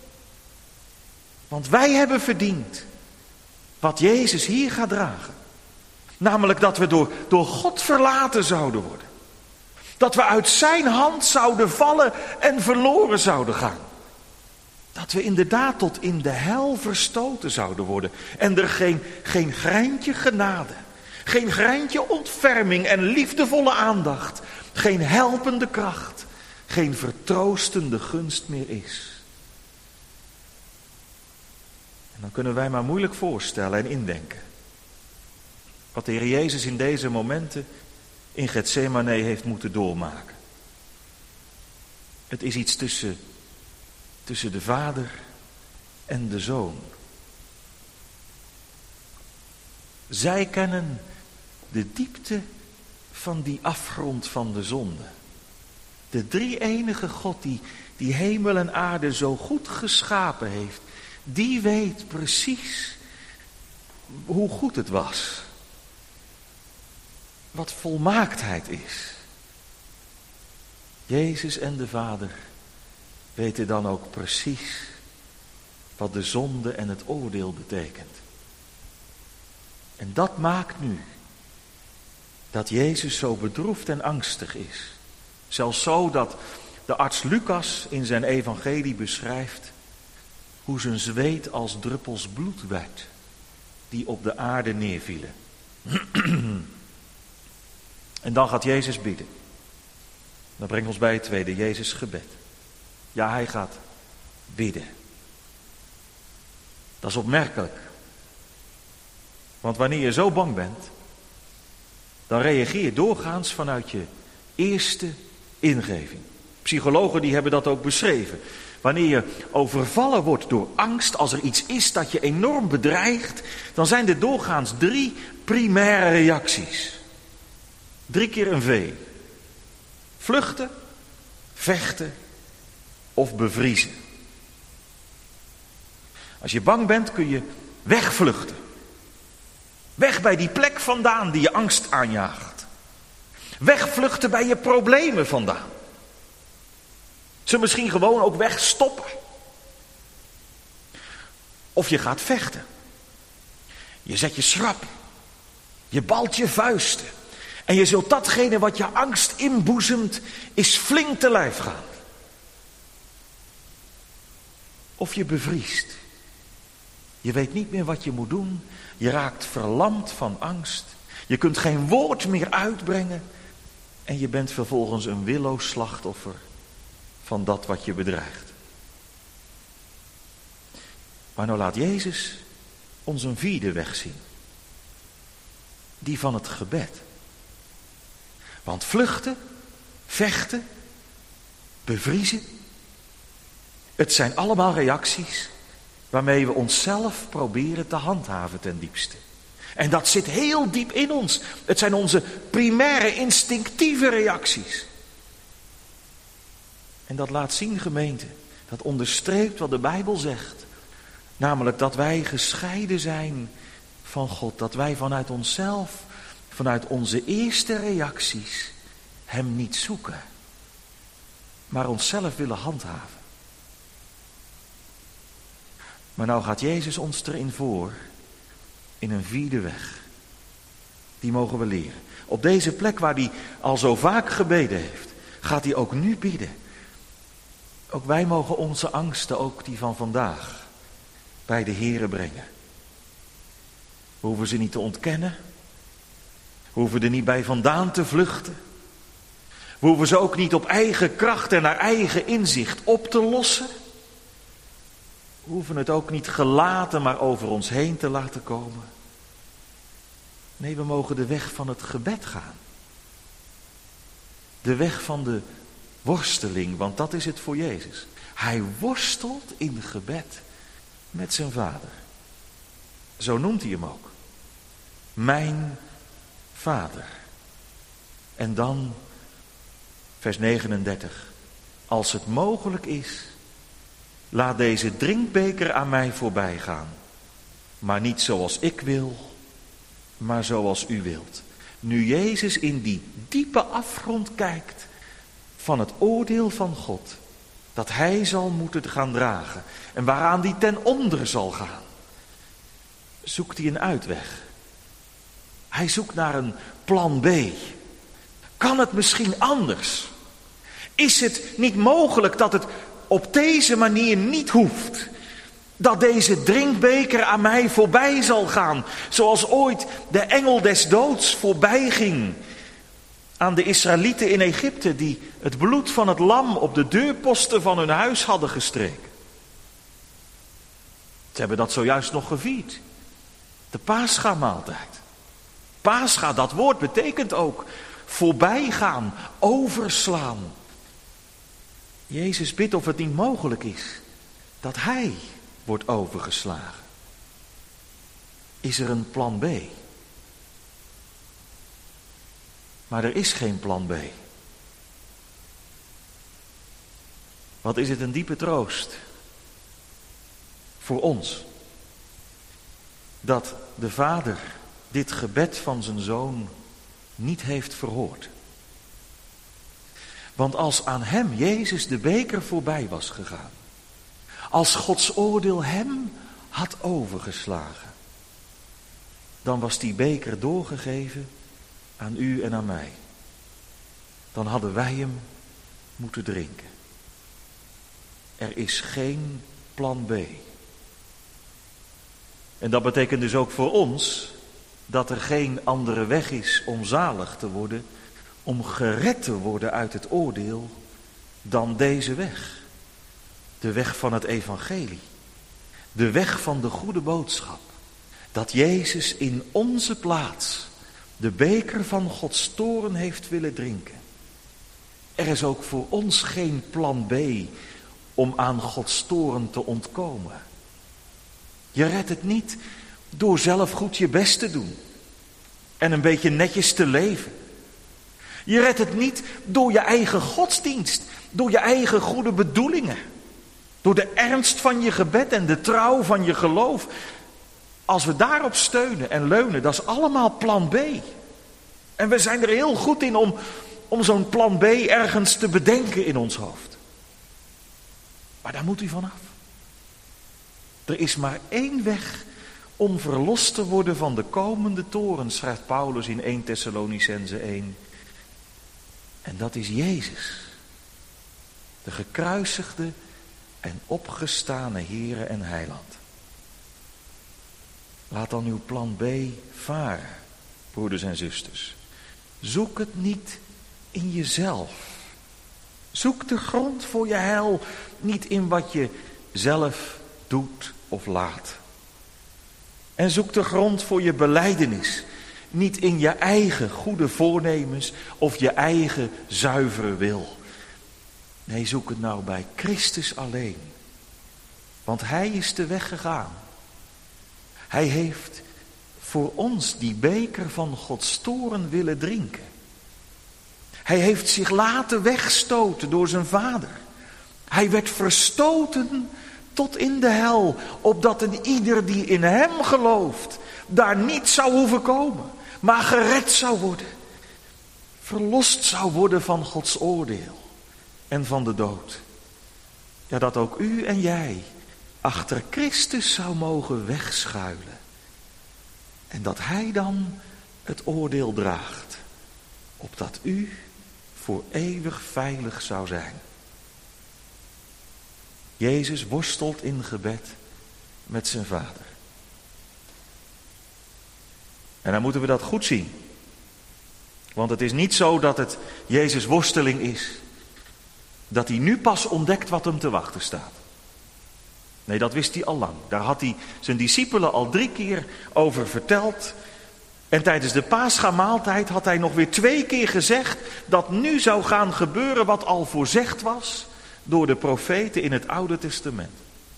Want wij hebben verdiend wat Jezus hier gaat dragen. Namelijk dat we door, door God verlaten zouden worden. Dat we uit zijn hand zouden vallen en verloren zouden gaan. Dat we inderdaad tot in de hel verstoten zouden worden. En er geen, geen greintje genade, geen greintje ontferming en liefdevolle aandacht, geen helpende kracht, geen vertroostende gunst meer is. En dan kunnen wij maar moeilijk voorstellen en indenken wat de Heer Jezus in deze momenten in Getsemane heeft moeten doormaken. Het is iets tussen tussen de Vader en de Zoon. Zij kennen de diepte van die afgrond van de zonde. De drie-enige God die, die hemel en aarde zo goed geschapen heeft, die weet precies hoe goed het was. Wat volmaaktheid is. Jezus en de Vader weten dan ook precies wat de zonde en het oordeel betekent. En dat maakt nu dat Jezus zo bedroefd en angstig is. Zelfs zo dat de arts Lucas in zijn evangelie beschrijft hoe zijn zweet als druppels bloed werd die op de aarde neervielen. En dan gaat Jezus bidden. Dat brengt ons bij het tweede, Jezus' gebed. Ja, hij gaat bidden. Dat is opmerkelijk. Want wanneer je zo bang bent, dan reageer je doorgaans vanuit je eerste ingeving. Psychologen die hebben dat ook beschreven. Wanneer je overvallen wordt door angst, als er iets is dat je enorm bedreigt, dan zijn er doorgaans drie primaire reacties. Drie keer een V. Vluchten, vechten of bevriezen. Als je bang bent kun je wegvluchten. Weg bij die plek vandaan die je angst aanjaagt. Wegvluchten bij je problemen vandaan. Ze misschien gewoon ook wegstoppen. Of je gaat vechten. Je zet je schrap. Je balt je vuisten. En je zult datgene wat je angst inboezemt, is flink te lijf gaan. Of je bevriest. Je weet niet meer wat je moet doen. Je raakt verlamd van angst. Je kunt geen woord meer uitbrengen. En je bent vervolgens een willoos slachtoffer van dat wat je bedreigt. Maar nou laat Jezus ons een vierde weg zien. Die van het gebed. Want vluchten, vechten, bevriezen, het zijn allemaal reacties waarmee we onszelf proberen te handhaven ten diepste. En dat zit heel diep in ons. Het zijn onze primaire instinctieve reacties. En dat laat zien, gemeente, dat onderstreept wat de Bijbel zegt. Namelijk dat wij gescheiden zijn van God. Dat wij vanuit onszelf, vanuit onze eerste reacties, hem niet zoeken. Maar onszelf willen handhaven. Maar nou gaat Jezus ons erin voor, in een vierde weg. Die mogen we leren. Op deze plek waar hij al zo vaak gebeden heeft, gaat hij ook nu bidden. Ook wij mogen onze angsten, ook die van vandaag, bij de Here brengen. We hoeven ze niet te ontkennen. We hoeven er niet bij vandaan te vluchten. We hoeven ze ook niet op eigen kracht en naar eigen inzicht op te lossen. We hoeven het ook niet gelaten maar over ons heen te laten komen. Nee, we mogen de weg van het gebed gaan. De weg van de worsteling, want dat is het voor Jezus. Hij worstelt in gebed met zijn Vader. Zo noemt hij hem ook. Mijn Vader. En dan, vers negenendertig. Als het mogelijk is, laat deze drinkbeker aan mij voorbij gaan. Maar niet zoals ik wil, maar zoals u wilt. Nu Jezus in die diepe afgrond kijkt van het oordeel van God, dat hij zal moeten gaan dragen en waaraan hij ten onder zal gaan, zoekt hij een uitweg. Hij zoekt naar een plan B. Kan het misschien anders? Is het niet mogelijk dat het op deze manier niet hoeft? Dat deze drinkbeker aan mij voorbij zal gaan, zoals ooit de engel des doods voorbij ging aan de Israëlieten in Egypte, die het bloed van het lam op de deurposten van hun huis hadden gestreken. Ze hebben dat zojuist nog gevierd. De Paschamaaltijd. Pascha, dat woord betekent ook voorbij gaan, overslaan. Jezus bidt of het niet mogelijk is dat hij wordt overgeslagen. Is er een plan B? Maar er is geen plan B. Wat is het een diepe troost voor ons dat de Vader dit gebed van zijn Zoon niet heeft verhoord. Want als aan hem, Jezus, de beker voorbij was gegaan, als Gods oordeel hem had overgeslagen, dan was die beker doorgegeven aan u en aan mij. Dan hadden wij hem moeten drinken. Er is geen plan B. En dat betekent dus ook voor ons dat er geen andere weg is om zalig te worden, om gered te worden uit het oordeel, dan deze weg. De weg van het evangelie. De weg van de goede boodschap. Dat Jezus in onze plaats de beker van Gods toorn heeft willen drinken. Er is ook voor ons geen plan B om aan Gods toorn te ontkomen. Je redt het niet door zelf goed je best te doen en een beetje netjes te leven. Je redt het niet door je eigen godsdienst, door je eigen goede bedoelingen, door de ernst van je gebed en de trouw van je geloof. Als we daarop steunen en leunen, dat is allemaal plan B. En we zijn er heel goed in om, om zo'n plan B ergens te bedenken in ons hoofd. Maar daar moet u vanaf. Er is maar één weg om verlost te worden van de komende toren, schrijft Paulus in eerste Thessalonicenzen één. En dat is Jezus. De gekruisigde en opgestane Heere en Heiland. Laat dan uw plan B varen, broeders en zusters. Zoek het niet in jezelf. Zoek de grond voor je heil niet in wat je zelf doet of laat. En zoek de grond voor je belijdenis niet in je eigen goede voornemens of je eigen zuivere wil. Nee, zoek het nou bij Christus alleen. Want hij is de weg gegaan. Hij heeft voor ons die beker van Gods toorn willen drinken. Hij heeft zich laten wegstoten door zijn Vader. Hij werd verstoten tot in de hel, opdat een ieder die in hem gelooft, daar niet zou hoeven komen, maar gered zou worden. Verlost zou worden van Gods oordeel en van de dood. Ja, dat ook u en jij achter Christus zou mogen wegschuilen. En dat hij dan het oordeel draagt, opdat u voor eeuwig veilig zou zijn. Jezus worstelt in gebed met zijn Vader. En dan moeten we dat goed zien. Want het is niet zo dat het Jezus' worsteling is, dat hij nu pas ontdekt wat hem te wachten staat. Nee, dat wist hij al lang. Daar had hij zijn discipelen al drie keer over verteld. En tijdens de Paschamaaltijd had hij nog weer twee keer gezegd dat nu zou gaan gebeuren wat al voorzegd was door de profeten in het Oude Testament.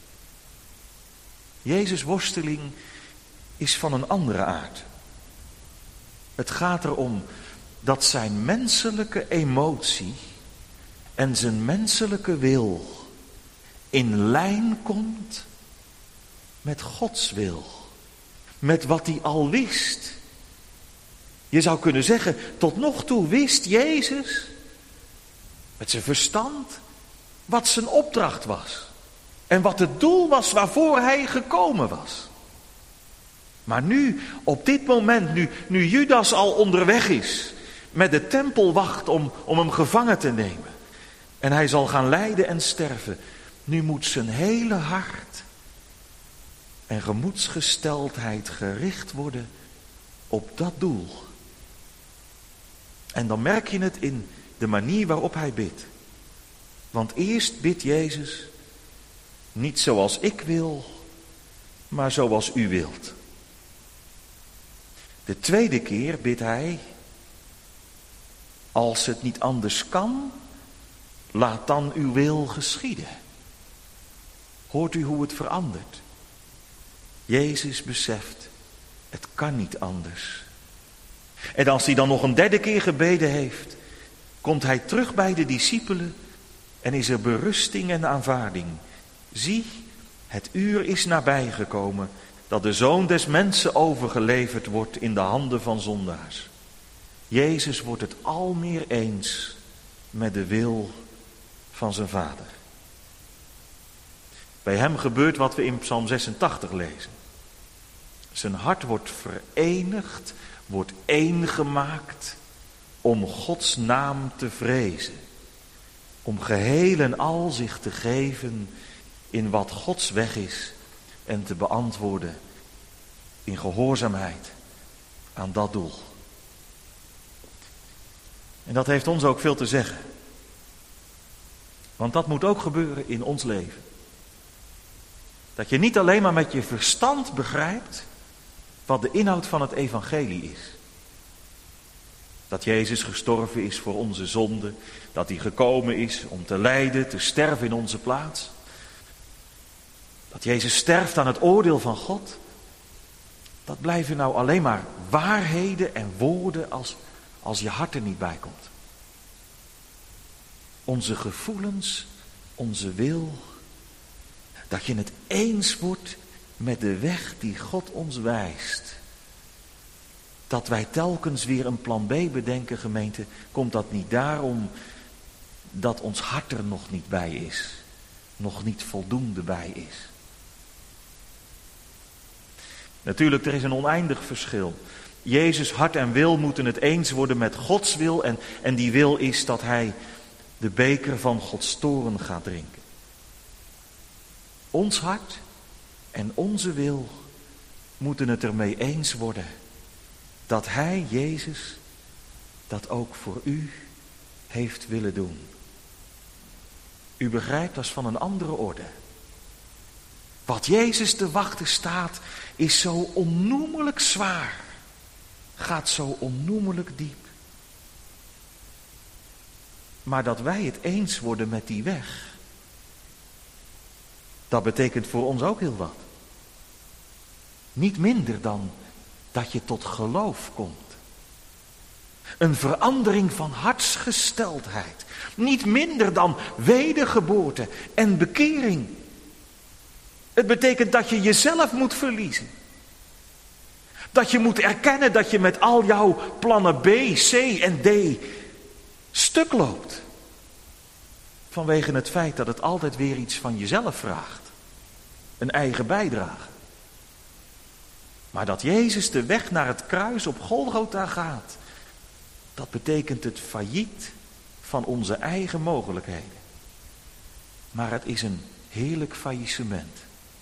Jezus' worsteling is van een andere aard. Het gaat erom dat zijn menselijke emotie en zijn menselijke wil in lijn komt met Gods wil. Met wat hij al wist. Je zou kunnen zeggen, tot nog toe wist Jezus met zijn verstand wat zijn opdracht was. En wat het doel was waarvoor hij gekomen was. Maar nu, op dit moment, nu, nu Judas al onderweg is met de tempelwacht om, om hem gevangen te nemen. En hij zal gaan lijden en sterven. Nu moet zijn hele hart en gemoedsgesteldheid gericht worden op dat doel. En dan merk je het in de manier waarop hij bidt. Want eerst bidt Jezus niet zoals ik wil, maar zoals u wilt. De tweede keer bidt hij, als het niet anders kan, laat dan uw wil geschieden. Hoort u hoe het verandert? Jezus beseft, het kan niet anders. En als hij dan nog een derde keer gebeden heeft, komt hij terug bij de discipelen en is er berusting en aanvaarding. Zie, het uur is nabijgekomen dat de Zoon des Mensen overgeleverd wordt in de handen van zondaars. Jezus wordt het al meer eens met de wil van zijn Vader. Bij hem gebeurt wat we in Psalm zesentachtig lezen. Zijn hart wordt verenigd, wordt één gemaakt om Gods naam te vrezen. Om geheel en al zich te geven in wat Gods weg is en te beantwoorden in gehoorzaamheid aan dat doel. En dat heeft ons ook veel te zeggen. Want dat moet ook gebeuren in ons leven. Dat je niet alleen maar met je verstand begrijpt wat de inhoud van het evangelie is. Dat Jezus gestorven is voor onze zonden. Dat hij gekomen is om te lijden, te sterven in onze plaats. Dat Jezus sterft aan het oordeel van God. Dat blijven nou alleen maar waarheden en woorden als, als je hart er niet bij komt. Onze gevoelens, onze wil. Dat je het eens wordt met de weg die God ons wijst. Dat wij telkens weer een plan B bedenken, gemeente, komt dat niet daarom dat ons hart er nog niet bij is. Nog niet voldoende bij is. Natuurlijk, er is een oneindig verschil. Jezus' hart en wil moeten het eens worden met Gods wil. En, en die wil is dat hij de beker van Gods toorn gaat drinken. Ons hart en onze wil moeten het ermee eens worden dat hij, Jezus, dat ook voor u heeft willen doen. U begrijpt, dat is van een andere orde. Wat Jezus te wachten staat, is zo onnoemelijk zwaar. Gaat zo onnoemelijk diep. Maar dat wij het eens worden met die weg, dat betekent voor ons ook heel wat. Niet minder dan dat je tot geloof komt. Een verandering van hartsgesteldheid. Niet minder dan wedergeboorte en bekering. Het betekent dat je jezelf moet verliezen. Dat je moet erkennen dat je met al jouw plannen B, C en D stuk loopt. Vanwege het feit dat het altijd weer iets van jezelf vraagt. Een eigen bijdrage. Maar dat Jezus de weg naar het kruis op Golgotha gaat, dat betekent het failliet van onze eigen mogelijkheden. Maar het is een heerlijk faillissement.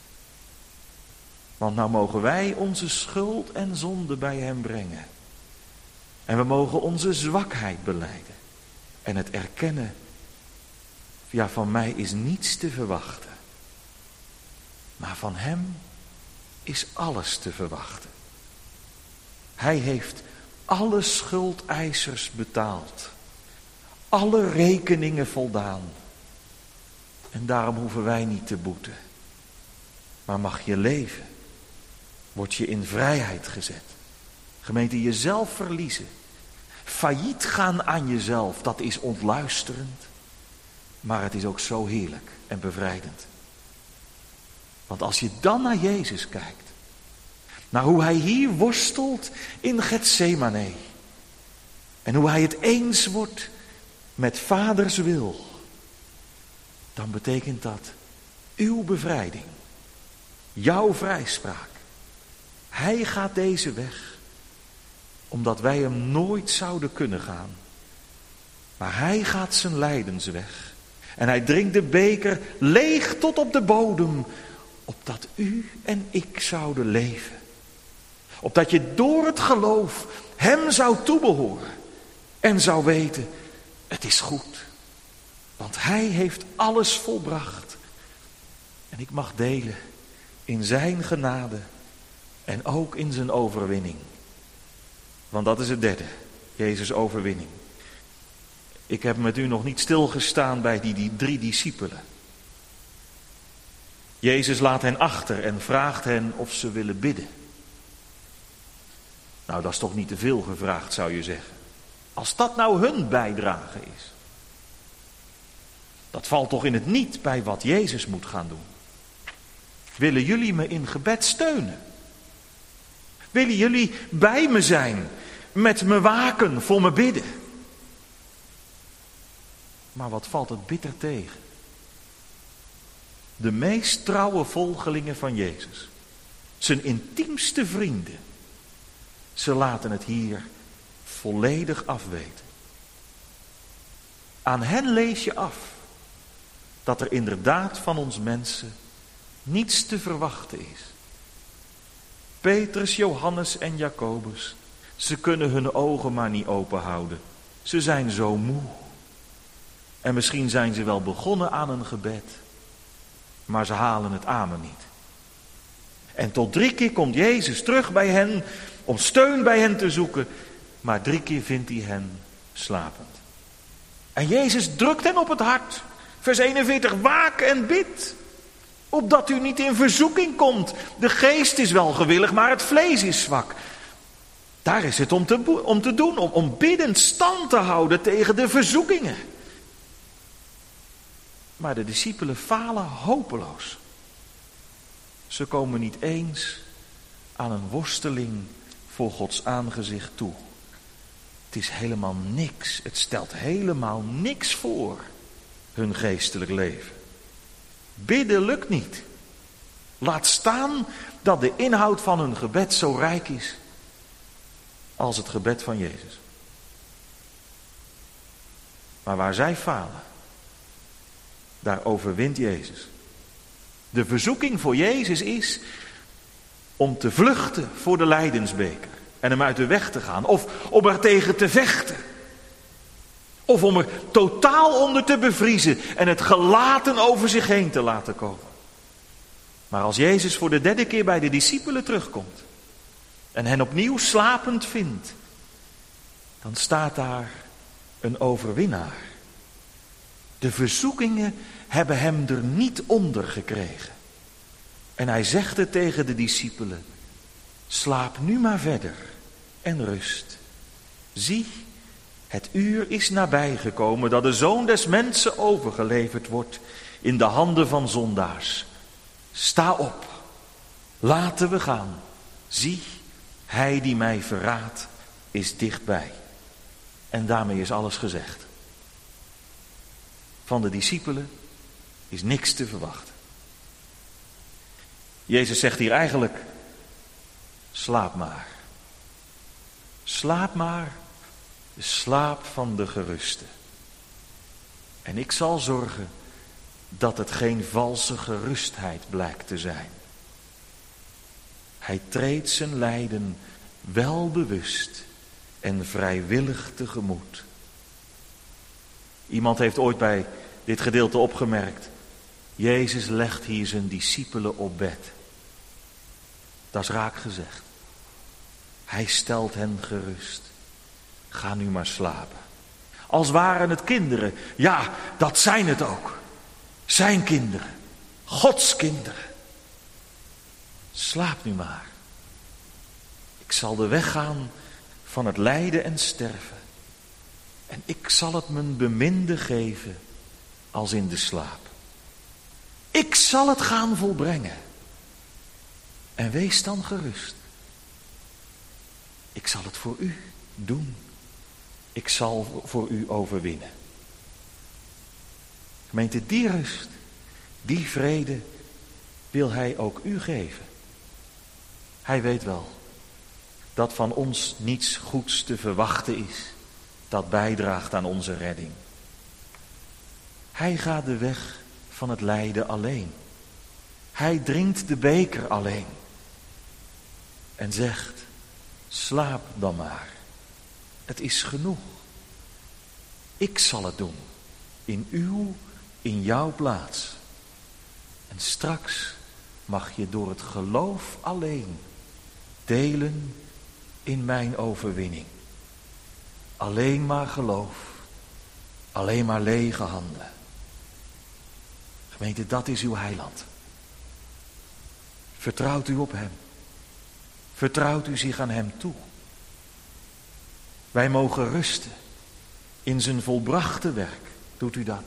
Want nou mogen wij onze schuld en zonde bij hem brengen. En we mogen onze zwakheid belijden. En het erkennen, ja, van mij is niets te verwachten. Maar van hem is alles te verwachten. Hij heeft alle schuldeisers betaald. Alle rekeningen voldaan. En daarom hoeven wij niet te boeten. Maar mag je leven. Word je in vrijheid gezet. Gemeente, jezelf verliezen. Failliet gaan aan jezelf, dat is ontluisterend. Maar het is ook zo heerlijk en bevrijdend. Want als je dan naar Jezus kijkt. Naar hoe hij hier worstelt in Getsemane. En hoe hij het eens wordt met Vaders wil. Dan betekent dat uw bevrijding. Jouw vrijspraak. Hij gaat deze weg. Omdat wij hem nooit zouden kunnen gaan. Maar hij gaat zijn lijdensweg. En hij drinkt de beker leeg tot op de bodem. Opdat u en ik zouden leven. Opdat je door het geloof hem zou toebehoren. En zou weten, het is goed. Want hij heeft alles volbracht. En ik mag delen in zijn genade. En ook in zijn overwinning. Want dat is het derde. Jezus' overwinning. Ik heb met u nog niet stilgestaan bij die, die drie discipelen. Jezus laat hen achter en vraagt hen of ze willen bidden. Nou, dat is toch niet te veel gevraagd, zou je zeggen. Als dat nou hun bijdrage is. Dat valt toch in het niet bij wat Jezus moet gaan doen. Willen jullie me in gebed steunen? Willen jullie bij me zijn, met me waken, voor me bidden? Maar wat valt het bitter tegen? De meest trouwe volgelingen van Jezus, zijn intiemste vrienden, ze laten het hier volledig afweten. Aan hen lees je af dat er inderdaad van ons mensen niets te verwachten is. Petrus, Johannes en Jacobus, ze kunnen hun ogen maar niet open houden. Ze zijn zo moe. En misschien zijn ze wel begonnen aan een gebed, maar ze halen het amen niet. En tot drie keer komt Jezus terug bij hen om steun bij hen te zoeken, maar drie keer vindt hij hen slapend. En Jezus drukt hen op het hart. Vers eenenveertig, waak en bid, opdat u niet in verzoeking komt. De geest is wel gewillig, maar het vlees is zwak. Daar is het om te, om te doen, om, om biddend stand te houden tegen de verzoekingen. Maar de discipelen falen hopeloos. Ze komen niet eens aan een worsteling voor Gods aangezicht toe. Het is helemaal niks. Het stelt helemaal niks voor, hun geestelijk leven. Bidden lukt niet. Laat staan dat de inhoud van hun gebed zo rijk is als het gebed van Jezus. Maar waar zij falen, daar overwint Jezus. De verzoeking voor Jezus is om te vluchten voor de lijdensbeker en hem uit de weg te gaan, of om er tegen te vechten, of om er totaal onder te bevriezen en het gelaten over zich heen te laten komen. Maar als Jezus voor de derde keer bij de discipelen terugkomt en hen opnieuw slapend vindt, dan staat daar een overwinnaar. De verzoekingen hebben hem er niet onder gekregen. En hij zegt het tegen de discipelen: slaap nu maar verder en rust. Zie, het uur is nabijgekomen dat de Zoon des Mensen overgeleverd wordt in de handen van zondaars. Sta op, laten we gaan. Zie, hij die mij verraadt is dichtbij. En daarmee is alles gezegd. Van de discipelen is niks te verwachten. Jezus zegt hier eigenlijk: slaap maar. Slaap maar, de slaap van de geruste. En ik zal zorgen dat het geen valse gerustheid blijkt te zijn. Hij treedt zijn lijden welbewust en vrijwillig tegemoet. Iemand heeft ooit bij dit gedeelte opgemerkt: Jezus legt hier zijn discipelen op bed. Dat is raak gezegd. Hij stelt hen gerust. Ga nu maar slapen. Als waren het kinderen. Ja, dat zijn het ook. Zijn kinderen. Gods kinderen. Slaap nu maar. Ik zal de weg gaan van het lijden en sterven. En ik zal het mijn beminde geven als in de slaap. Ik zal het gaan volbrengen. En wees dan gerust. Ik zal het voor u doen. Ik zal voor u overwinnen. Gemeente, die rust, die vrede wil hij ook u geven. Hij weet wel dat van ons niets goeds te verwachten is dat bijdraagt aan onze redding. Hij gaat de weg van het lijden alleen. Hij drinkt de beker alleen. En zegt: slaap dan maar. Het is genoeg. Ik zal het doen. In uw, in jouw plaats. En straks mag je door het geloof alleen delen in mijn overwinning. Alleen maar geloof. Alleen maar lege handen. Gemeente, dat is uw heiland. Vertrouwt u op hem. Vertrouwt u zich aan hem toe. Wij mogen rusten in zijn volbrachte werk. Doet u dat?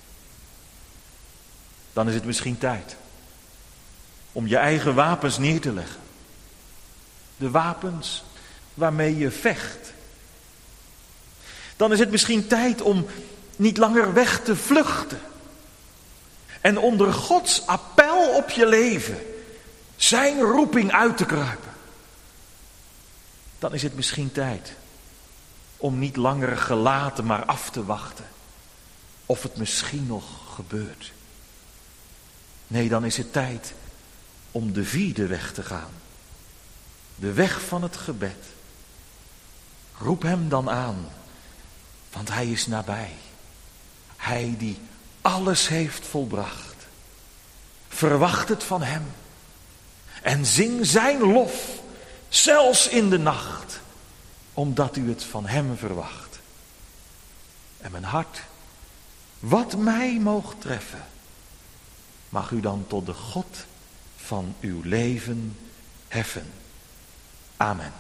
Dan is het misschien tijd om je eigen wapens neer te leggen. De wapens waarmee je vecht. Dan is het misschien tijd om niet langer weg te vluchten. En onder Gods appel op je leven zijn roeping uit te kruipen. Dan is het misschien tijd om niet langer gelaten maar af te wachten of het misschien nog gebeurt. Nee, dan is het tijd om de vierde weg te gaan. De weg van het gebed. Roep hem dan aan, want hij is nabij. Hij die alles heeft volbracht. Verwacht het van hem. En zing zijn lof, zelfs in de nacht, omdat u het van hem verwacht. En mijn hart, wat mij moogt treffen, mag u dan tot de God van uw leven heffen. Amen.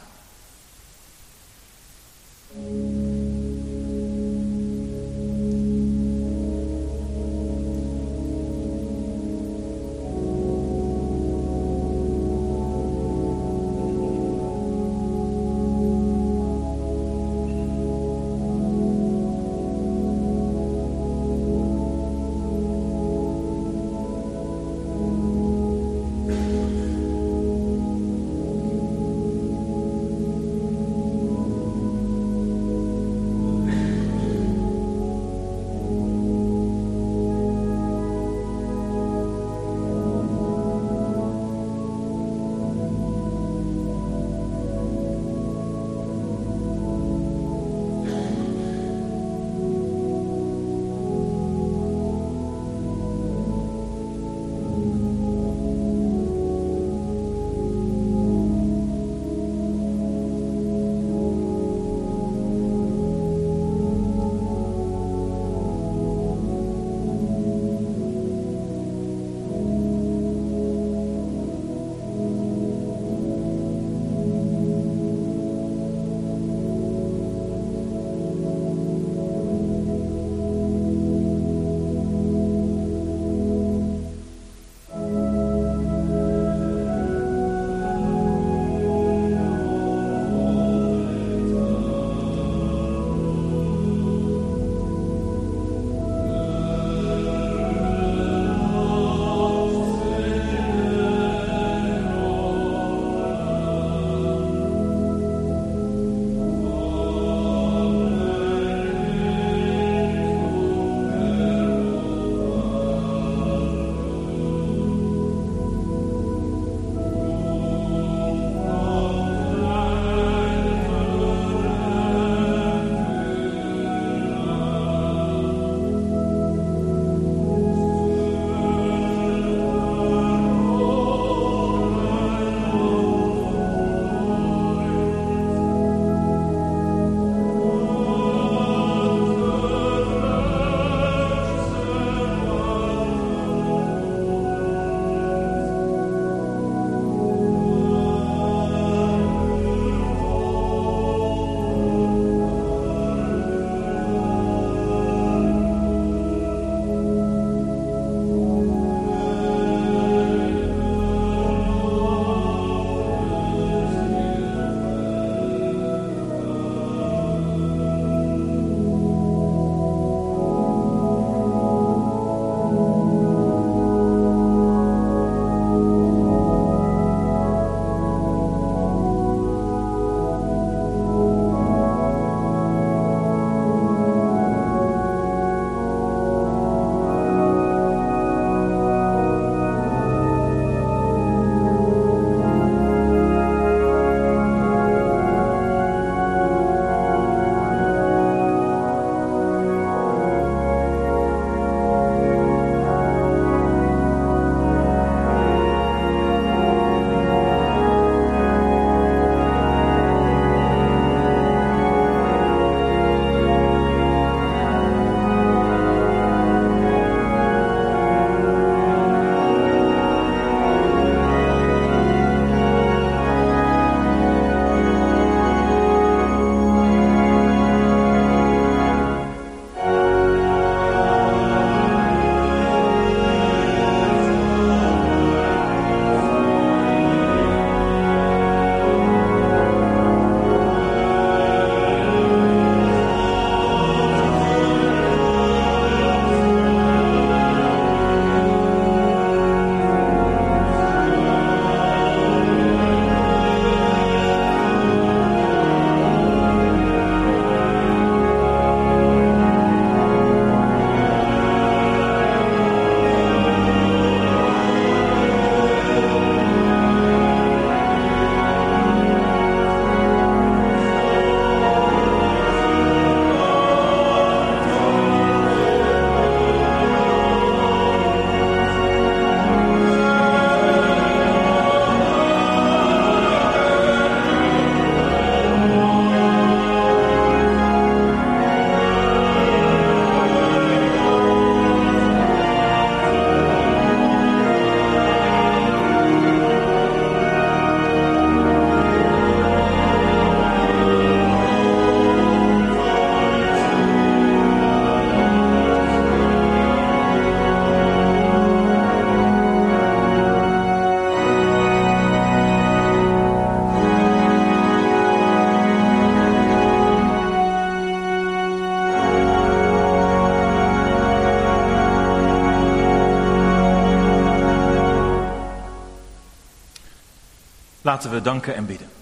Laten we danken en bidden.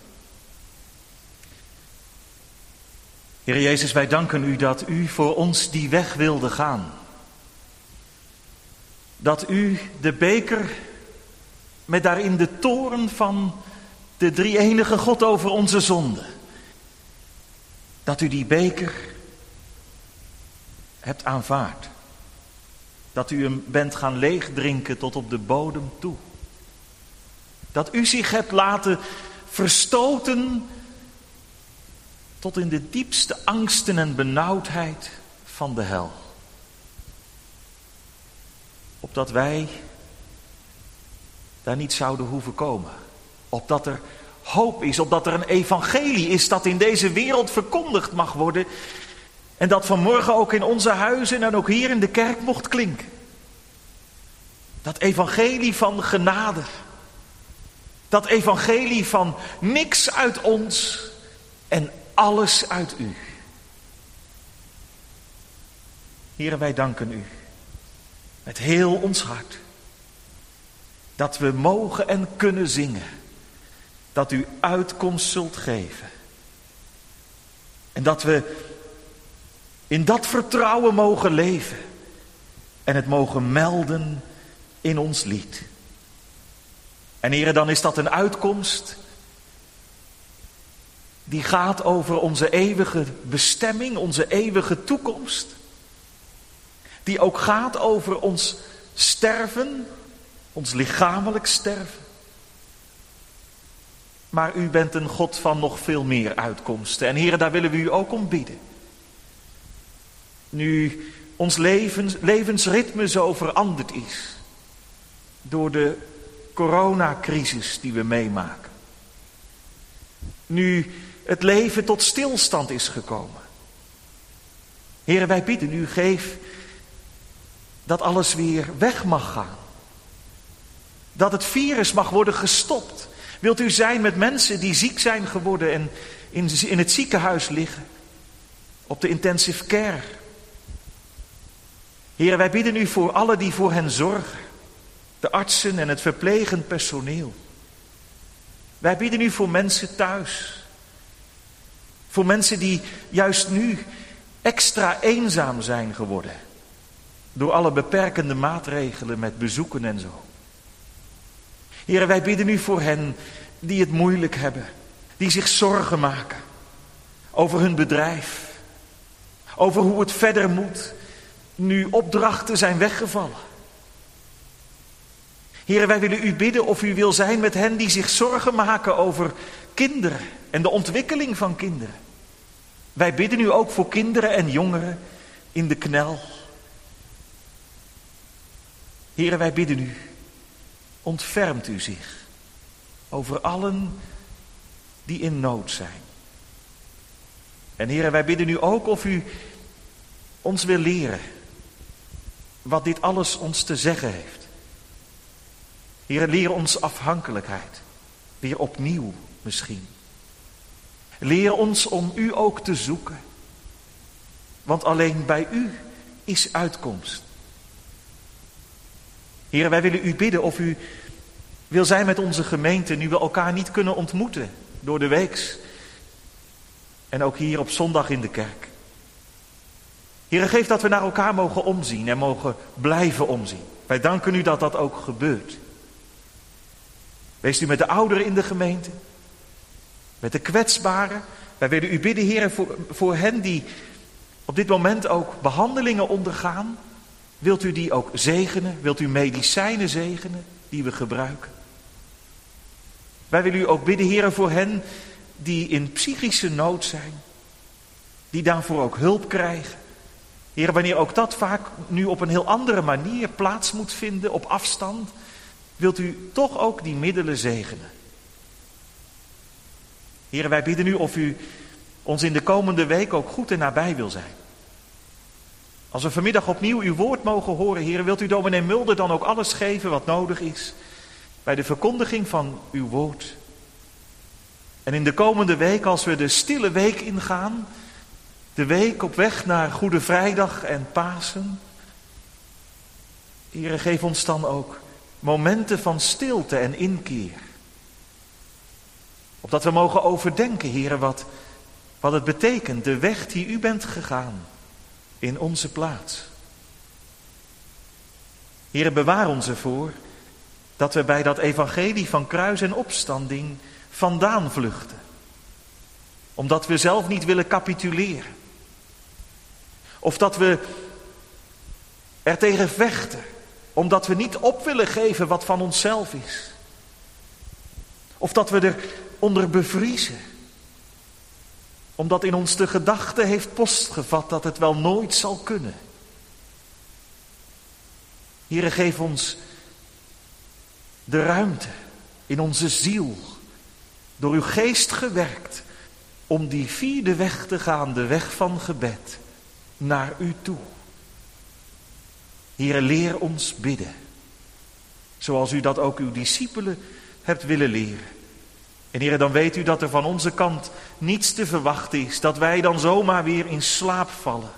Heer Jezus, wij danken u dat u voor ons die weg wilde gaan. Dat u de beker met daarin de toorn van de drie-enige God over onze zonde. Dat u die beker hebt aanvaard. Dat u hem bent gaan leegdrinken tot op de bodem toe. Dat u zich hebt laten verstoten tot in de diepste angsten en benauwdheid van de hel. Opdat wij daar niet zouden hoeven komen. Opdat er hoop is, opdat er een evangelie is dat in deze wereld verkondigd mag worden. En dat vanmorgen ook in onze huizen en ook hier in de kerk mocht klinken. Dat evangelie van genade. Dat evangelie van niks uit ons en alles uit u. Heere, wij danken u met heel ons hart. Dat we mogen en kunnen zingen. Dat u uitkomst zult geven. En dat we in dat vertrouwen mogen leven. En het mogen melden in ons lied. En Heere, dan is dat een uitkomst die gaat over onze eeuwige bestemming, onze eeuwige toekomst. Die ook gaat over ons sterven, ons lichamelijk sterven. Maar u bent een God van nog veel meer uitkomsten. En Heere, daar willen we u ook om bidden. Nu ons levens, levensritme zo veranderd is door de coronacrisis die we meemaken. Nu het leven tot stilstand is gekomen. Heere, wij bidden u, geef dat alles weer weg mag gaan. Dat het virus mag worden gestopt. Wilt u zijn met mensen die ziek zijn geworden en in, in het ziekenhuis liggen. Op de intensive care. Heere, wij bidden u voor allen die voor hen zorgen. De artsen en het verplegend personeel. Wij bidden u voor mensen thuis. Voor mensen die juist nu extra eenzaam zijn geworden. Door alle beperkende maatregelen met bezoeken en zo. Heere, wij bidden u voor hen die het moeilijk hebben. Die zich zorgen maken. Over hun bedrijf. Over hoe het verder moet. Nu opdrachten zijn weggevallen. Heere, wij willen u bidden of u wil zijn met hen die zich zorgen maken over kinderen en de ontwikkeling van kinderen. Wij bidden u ook voor kinderen en jongeren in de knel. Heere, wij bidden u, ontfermt u zich over allen die in nood zijn. En Heere, wij bidden u ook of u ons wil leren wat dit alles ons te zeggen heeft. Heere, leer ons afhankelijkheid. Weer opnieuw misschien. Leer ons om u ook te zoeken. Want alleen bij u is uitkomst. Heere, wij willen u bidden of u wil zijn met onze gemeente nu we elkaar niet kunnen ontmoeten door de weeks. En ook hier op zondag in de kerk. Heere, geef dat we naar elkaar mogen omzien en mogen blijven omzien. Wij danken u dat dat ook gebeurt. Wees u met de ouderen in de gemeente. Met de kwetsbaren. Wij willen u bidden, Heer, voor, voor hen die op dit moment ook behandelingen ondergaan. Wilt u die ook zegenen? Wilt u medicijnen zegenen die we gebruiken? Wij willen u ook bidden, Heer, voor hen die in psychische nood zijn. Die daarvoor ook hulp krijgen. Heer, wanneer ook dat vaak nu op een heel andere manier plaats moet vinden, op afstand, wilt u toch ook die middelen zegenen. Heer, wij bidden u of u ons in de komende week ook goed en nabij wil zijn. Als we vanmiddag opnieuw uw woord mogen horen, Heer, wilt u dominee Mulder dan ook alles geven wat nodig is bij de verkondiging van uw woord. En in de komende week, als we de stille week ingaan, de week op weg naar Goede Vrijdag en Pasen, Heer, geef ons dan ook momenten van stilte en inkeer. Opdat we mogen overdenken, Heere, wat, wat het betekent, de weg die u bent gegaan in onze plaats. Heere, bewaar ons ervoor dat we bij dat evangelie van kruis en opstanding vandaan vluchten. Omdat we zelf niet willen capituleren. Of dat we er tegen vechten, omdat we niet op willen geven wat van onszelf is. Of dat we eronder bevriezen, omdat in ons de gedachte heeft postgevat dat het wel nooit zal kunnen. Heere, geef ons de ruimte in onze ziel, door uw geest gewerkt, om die vierde weg te gaan, de weg van gebed, naar u toe. Heere, leer ons bidden, zoals u dat ook uw discipelen hebt willen leren. En Heere, dan weet u dat er van onze kant niets te verwachten is, dat wij dan zomaar weer in slaap vallen.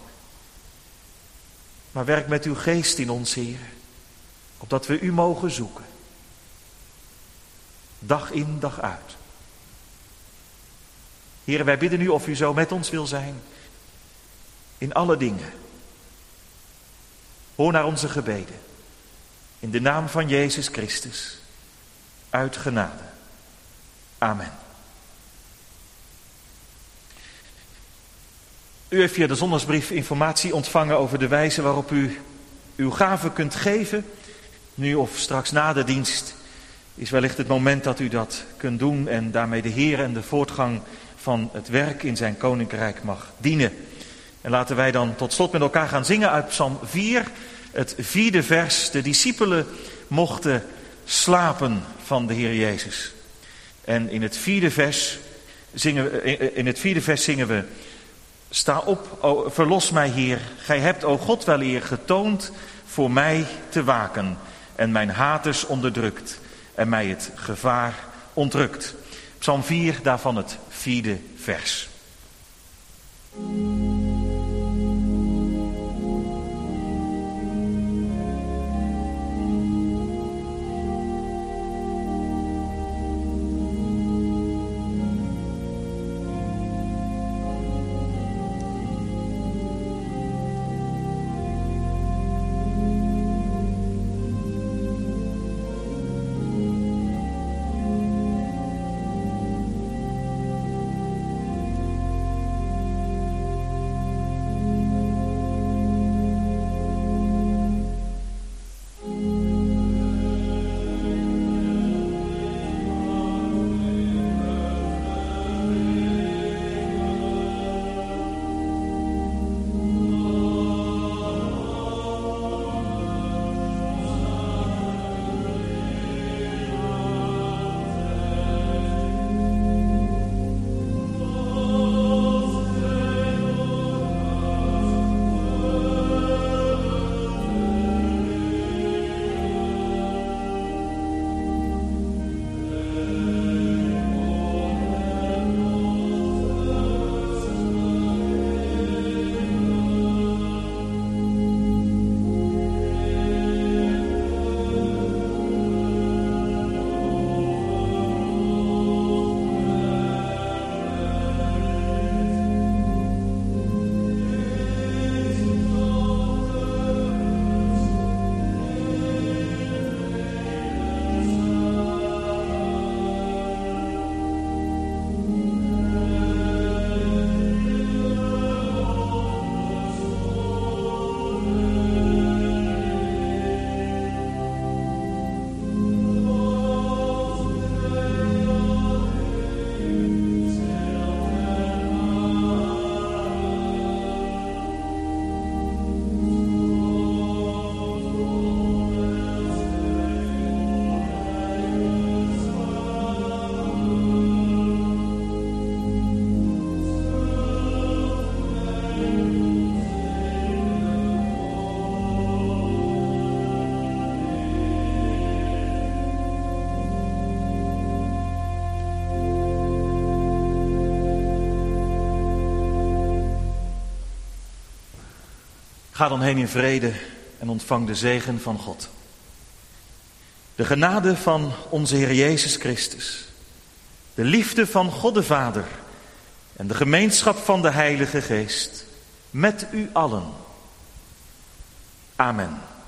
Maar werk met uw geest in ons, Heere, opdat we u mogen zoeken. Dag in, dag uit. Heere, wij bidden u of u zo met ons wil zijn in alle dingen. Hoor naar onze gebeden. In de naam van Jezus Christus. Uit genade. Amen. U heeft via de zondagsbrief informatie ontvangen over de wijze waarop u uw gaven kunt geven. Nu of straks na de dienst is wellicht het moment dat u dat kunt doen en daarmee de Heer en de voortgang van het werk in zijn koninkrijk mag dienen. En laten wij dan tot slot met elkaar gaan zingen uit Psalm vier, het vierde vers. De discipelen mochten slapen van de Heer Jezus. En in het vierde vers zingen we, in het vierde vers zingen we: sta op, o, verlos mij, Heer. Gij hebt, o God, wel eer getoond voor mij te waken en mijn haters onderdrukt en mij het gevaar ontrukt. Psalm vier, daarvan het vierde vers. Ga dan heen in vrede en ontvang de zegen van God. De genade van onze Heer Jezus Christus, de liefde van God de Vader en de gemeenschap van de Heilige Geest met u allen. Amen.